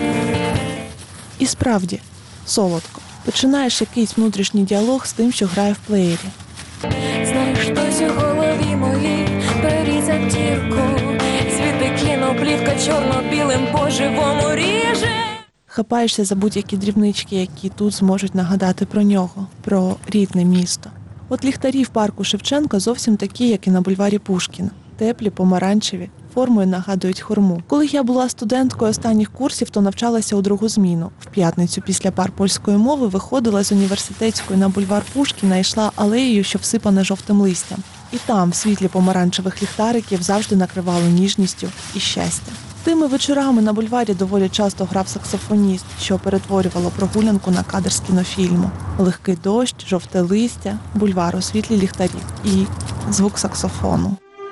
І справді, солодко. Починаєш якийсь внутрішній діалог з тим, що грає в плеєрі. Знаєш, щось у голові моїй перерізав дірку. Світи кіно, плівка чорно-білим по-живому ріже. Хапаєшся за будь-які дрібнички, які тут зможуть нагадати про нього, про рідне місто. От ліхтарі в парку Шевченка зовсім такі, як і на бульварі Пушкіна. Теплі, помаранчеві, формою нагадують хурму. Коли я була студенткою останніх курсів, то навчалася у другу зміну. В п'ятницю після пар польської мови виходила з університетської на бульвар Пушкіна і йшла алеєю, що всипана жовтим листям. І там, в світлі помаранчевих ліхтариків, завжди накривало ніжністю і щастям. Тими вечорами на бульварі доволі часто грав саксофоніст, що перетворювало прогулянку на кадр з кінофільму. Легкий дощ, жовте листя, бульвар у світлі ліхтарів і звук саксофону.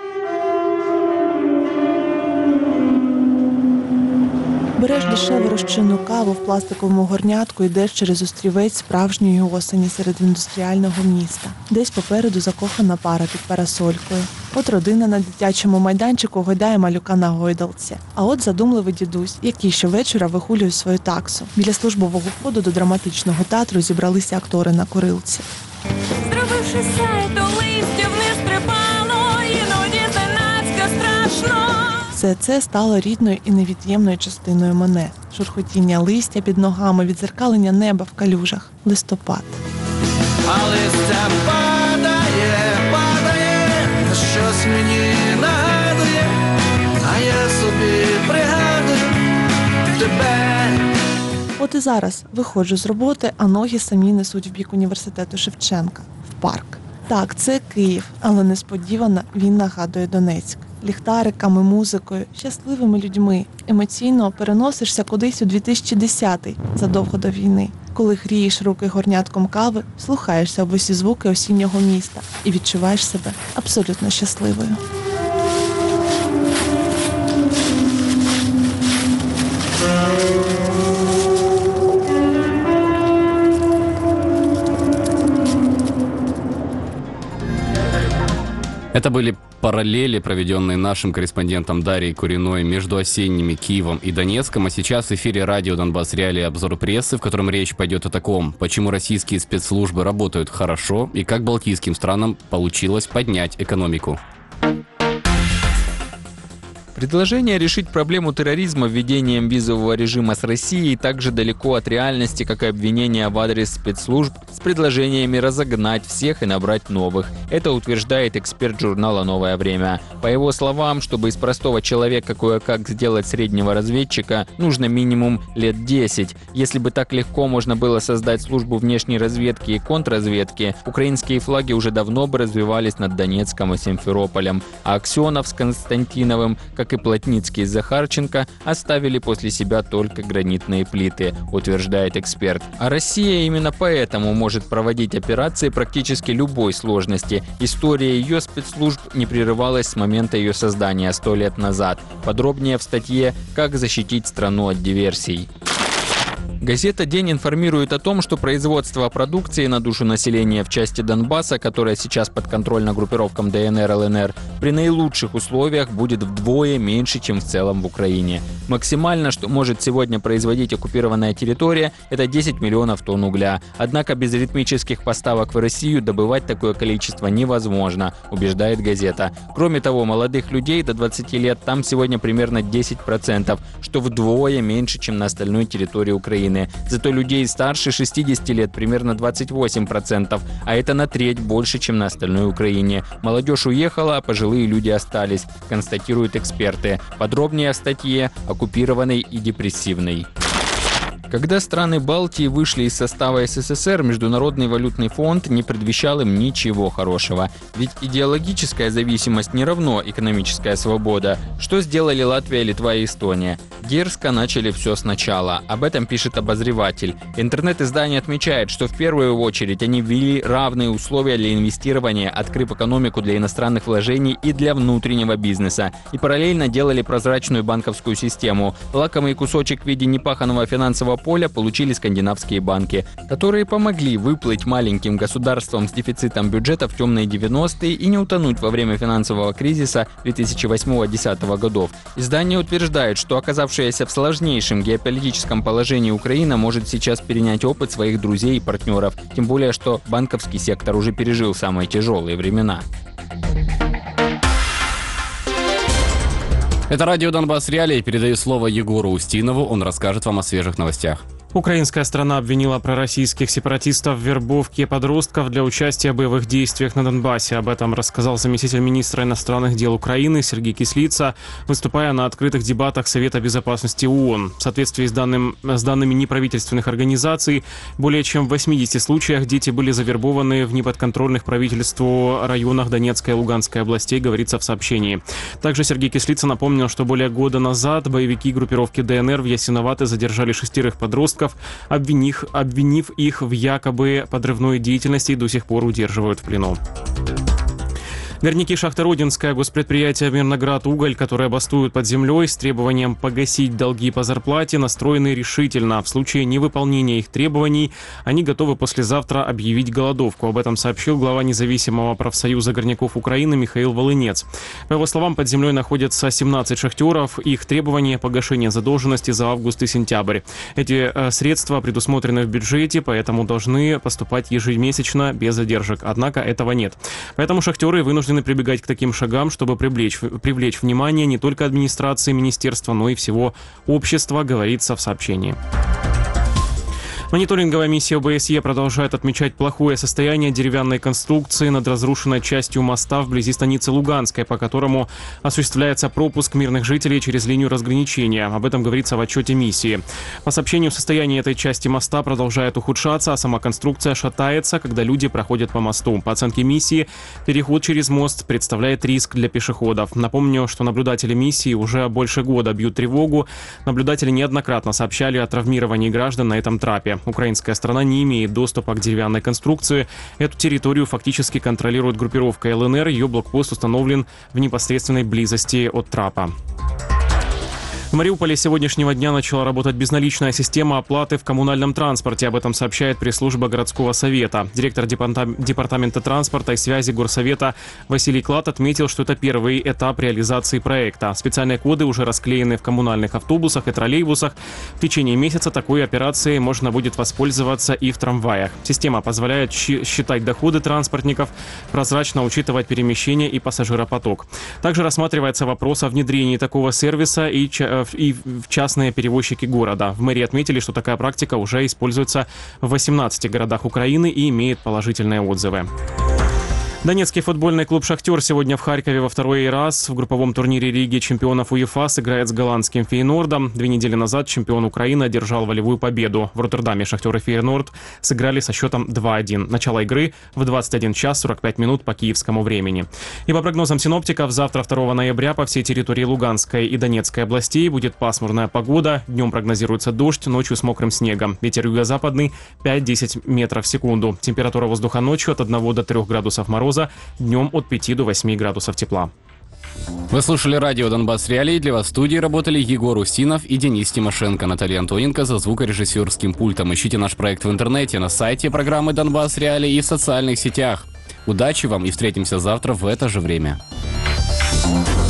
Береш дешеву розчинну каву в пластиковому горнятку і йдеш через острівець справжньої осені серед індустріального міста. Десь попереду закохана пара під парасолькою. От родина на дитячому майданчику гойдає малюка на гойдалці. А от задумливий дідусь, який щовечора вигулює свою таксу. Біля службового входу до драматичного театру зібралися актори на курилці. Зробивши сайт, до листів не стрибало, іноді зненацька страшно. Все це стало рідною і невід'ємною частиною мене. Шурхотіння листя під ногами, віддзеркалення неба в калюжах. Листопад. А листя падає, падає, щось мені нагадує, а я собі пригадую тебе. От і зараз виходжу з роботи, а ноги самі несуть в бік університету Шевченка, в парк. Так, це Київ, але несподівано він нагадує Донецьк. Ліхтариками, музикою, щасливими людьми. Емоційно переносишся кудись у 2010-й, задовго до війни. Коли грієш руки горнятком кави, слухаєшся в усі звуки осіннього міста і відчуваєш себе абсолютно щасливою. Это были параллели, проведенные нашим корреспондентом Дарьей Куриной между осенними Киевом и Донецком. А сейчас в эфире радио «Донбасс Реалии» обзор прессы, в котором речь пойдет о таком, почему российские спецслужбы работают хорошо и как балтийским странам получилось поднять экономику. Предложение решить проблему терроризма введением визового режима с Россией также далеко от реальности, как и обвинения в адрес спецслужб с предложениями разогнать всех и набрать новых. Это утверждает эксперт журнала «Новое время». По его словам, чтобы из простого человека кое-как сделать среднего разведчика, нужно минимум лет 10. Если бы так легко можно было создать службу внешней разведки и контрразведки, украинские флаги уже давно бы развивались над Донецком и Симферополем, а Аксенов с Константиновым, как и Плотницкий с Захарченко, оставили после себя только гранитные плиты, утверждает эксперт. А Россия именно поэтому может проводить операции практически любой сложности. История ее спецслужб не прерывалась с момента ее создания 100 лет назад. Подробнее в статье «Как защитить страну от диверсий». Газета «День» информирует о том, что производство продукции на душу населения в части Донбасса, которая сейчас подконтрольна группировкам ДНР, ЛНР, при наилучших условиях будет вдвое меньше, чем в целом в Украине. Максимально, что может сегодня производить оккупированная территория, это 10 миллионов тонн угля. Однако без ритмических поставок в Россию добывать такое количество невозможно, убеждает газета. Кроме того, молодых людей до 20 лет там сегодня примерно 10%, что вдвое меньше, чем на остальной территории Украины. Зато людей старше 60 лет примерно 28%, а это на треть больше, чем на остальной Украине. Молодежь уехала, а пожилые люди остались, констатируют эксперты. Подробнее о статье «Оккупированной и депрессивной». Когда страны Балтии вышли из состава СССР, Международный валютный фонд не предвещал им ничего хорошего. Ведь идеологическая зависимость не равно экономическая свобода. Что сделали Латвия, Литва и Эстония? Дерзко начали все сначала. Об этом пишет обозреватель. Интернет-издание отмечает, что в первую очередь они ввели равные условия для инвестирования, открыв экономику для иностранных вложений и для внутреннего бизнеса. И параллельно делали прозрачную банковскую систему. Лакомый кусочек в виде непаханного финансового поля получили скандинавские банки, которые помогли выплыть маленьким государствам с дефицитом бюджета в темные 90-е и не утонуть во время финансового кризиса 2008-2010 годов. Издание утверждает, что оказавшаяся в сложнейшем геополитическом положении Украина может сейчас перенять опыт своих друзей и партнеров, тем более, что банковский сектор уже пережил самые тяжелые времена. Это радио «Донбасс Реалии». Передаю слово Егору Устинову. Он расскажет вам о свежих новостях. Украинская страна обвинила пророссийских сепаратистов в вербовке подростков для участия в боевых действиях на Донбассе. Об этом рассказал заместитель министра иностранных дел Украины Сергей Кислица, выступая на открытых дебатах Совета безопасности ООН. В соответствии с данными неправительственных организаций, более чем в 80 случаях дети были завербованы в неподконтрольных правительству районах Донецкой и Луганской областей, говорится в сообщении. Также Сергей Кислица напомнил, что более года назад боевики группировки ДНР в Ясиновате задержали 6 подростков, обвинив их в якобы подрывной деятельности и до сих пор удерживают в плену. Горняки шахты Родинская, госпредприятие «Мирноград-Уголь», которые бастуют под землей с требованием погасить долги по зарплате, настроены решительно. В случае невыполнения их требований они готовы послезавтра объявить голодовку. Об этом сообщил глава независимого профсоюза горняков Украины Михаил Волынец. По его словам, под землей находятся 17 шахтеров. Их требования – погашение задолженности за август и сентябрь. Эти средства предусмотрены в бюджете, поэтому должны поступать ежемесячно без задержек. Однако этого нет. Поэтому шахтеры вынуждены прибегать к таким шагам, чтобы привлечь внимание не только администрации министерства, но и всего общества, говорится в сообщении. Мониторинговая миссия ОБСЕ продолжает отмечать плохое состояние деревянной конструкции над разрушенной частью моста вблизи станицы Луганской, по которому осуществляется пропуск мирных жителей через линию разграничения. Об этом говорится в отчете миссии. По сообщению, состояние этой части моста продолжает ухудшаться, а сама конструкция шатается, когда люди проходят по мосту. По оценке миссии, переход через мост представляет риск для пешеходов. Напомню, что наблюдатели миссии уже больше года бьют тревогу. Наблюдатели неоднократно сообщали о травмировании граждан на этом трапе. Украинская сторона не имеет доступа к деревянной конструкции. Эту территорию фактически контролирует группировка ЛНР. Ее блокпост установлен в непосредственной близости от трапа. В Мариуполе с сегодняшнего дня начала работать безналичная система оплаты в коммунальном транспорте. Об этом сообщает пресс-служба городского совета. Директор департамента транспорта и связи горсовета Василий Клад отметил, что это первый этап реализации проекта. Специальные коды уже расклеены в коммунальных автобусах и троллейбусах. В течение месяца такой операцией можно будет воспользоваться и в трамваях. Система позволяет считать доходы транспортников, прозрачно учитывать перемещение и пассажиропоток. Также рассматривается вопрос о внедрении такого сервиса и в частные перевозчики города. В мэрии отметили, что такая практика уже используется в 18 городах Украины и имеет положительные отзывы. Донецкий футбольный клуб «Шахтер» сегодня в Харькове во второй раз в групповом турнире Лиги чемпионов УЕФА сыграет с голландским «Фейнордом». 2 недели назад чемпион Украины одержал волевую победу. В Роттердаме «Шахтер» и «Фейнорд» сыграли со счетом 2-1. Начало игры в 21 час 45 минут по киевскому времени. И по прогнозам синоптиков, завтра 2 ноября по всей территории Луганской и Донецкой областей будет пасмурная погода. Днем прогнозируется дождь, ночью с мокрым снегом. Ветер юго-западный 5-10 метров в секунду. Температура воздуха ночью от 1 до 3 градусов мороза. Днем от 5 до 8 градусов тепла. Вы слушали радио «Донбасс Реалии». Для вас в студии работали Егор Устинов и Денис Тимошенко. Наталья Антоненко за звукорежиссерским пультом. Ищите наш проект в интернете, на сайте программы «Донбасс Реалии» и в социальных сетях. Удачи вам и встретимся завтра в это же время.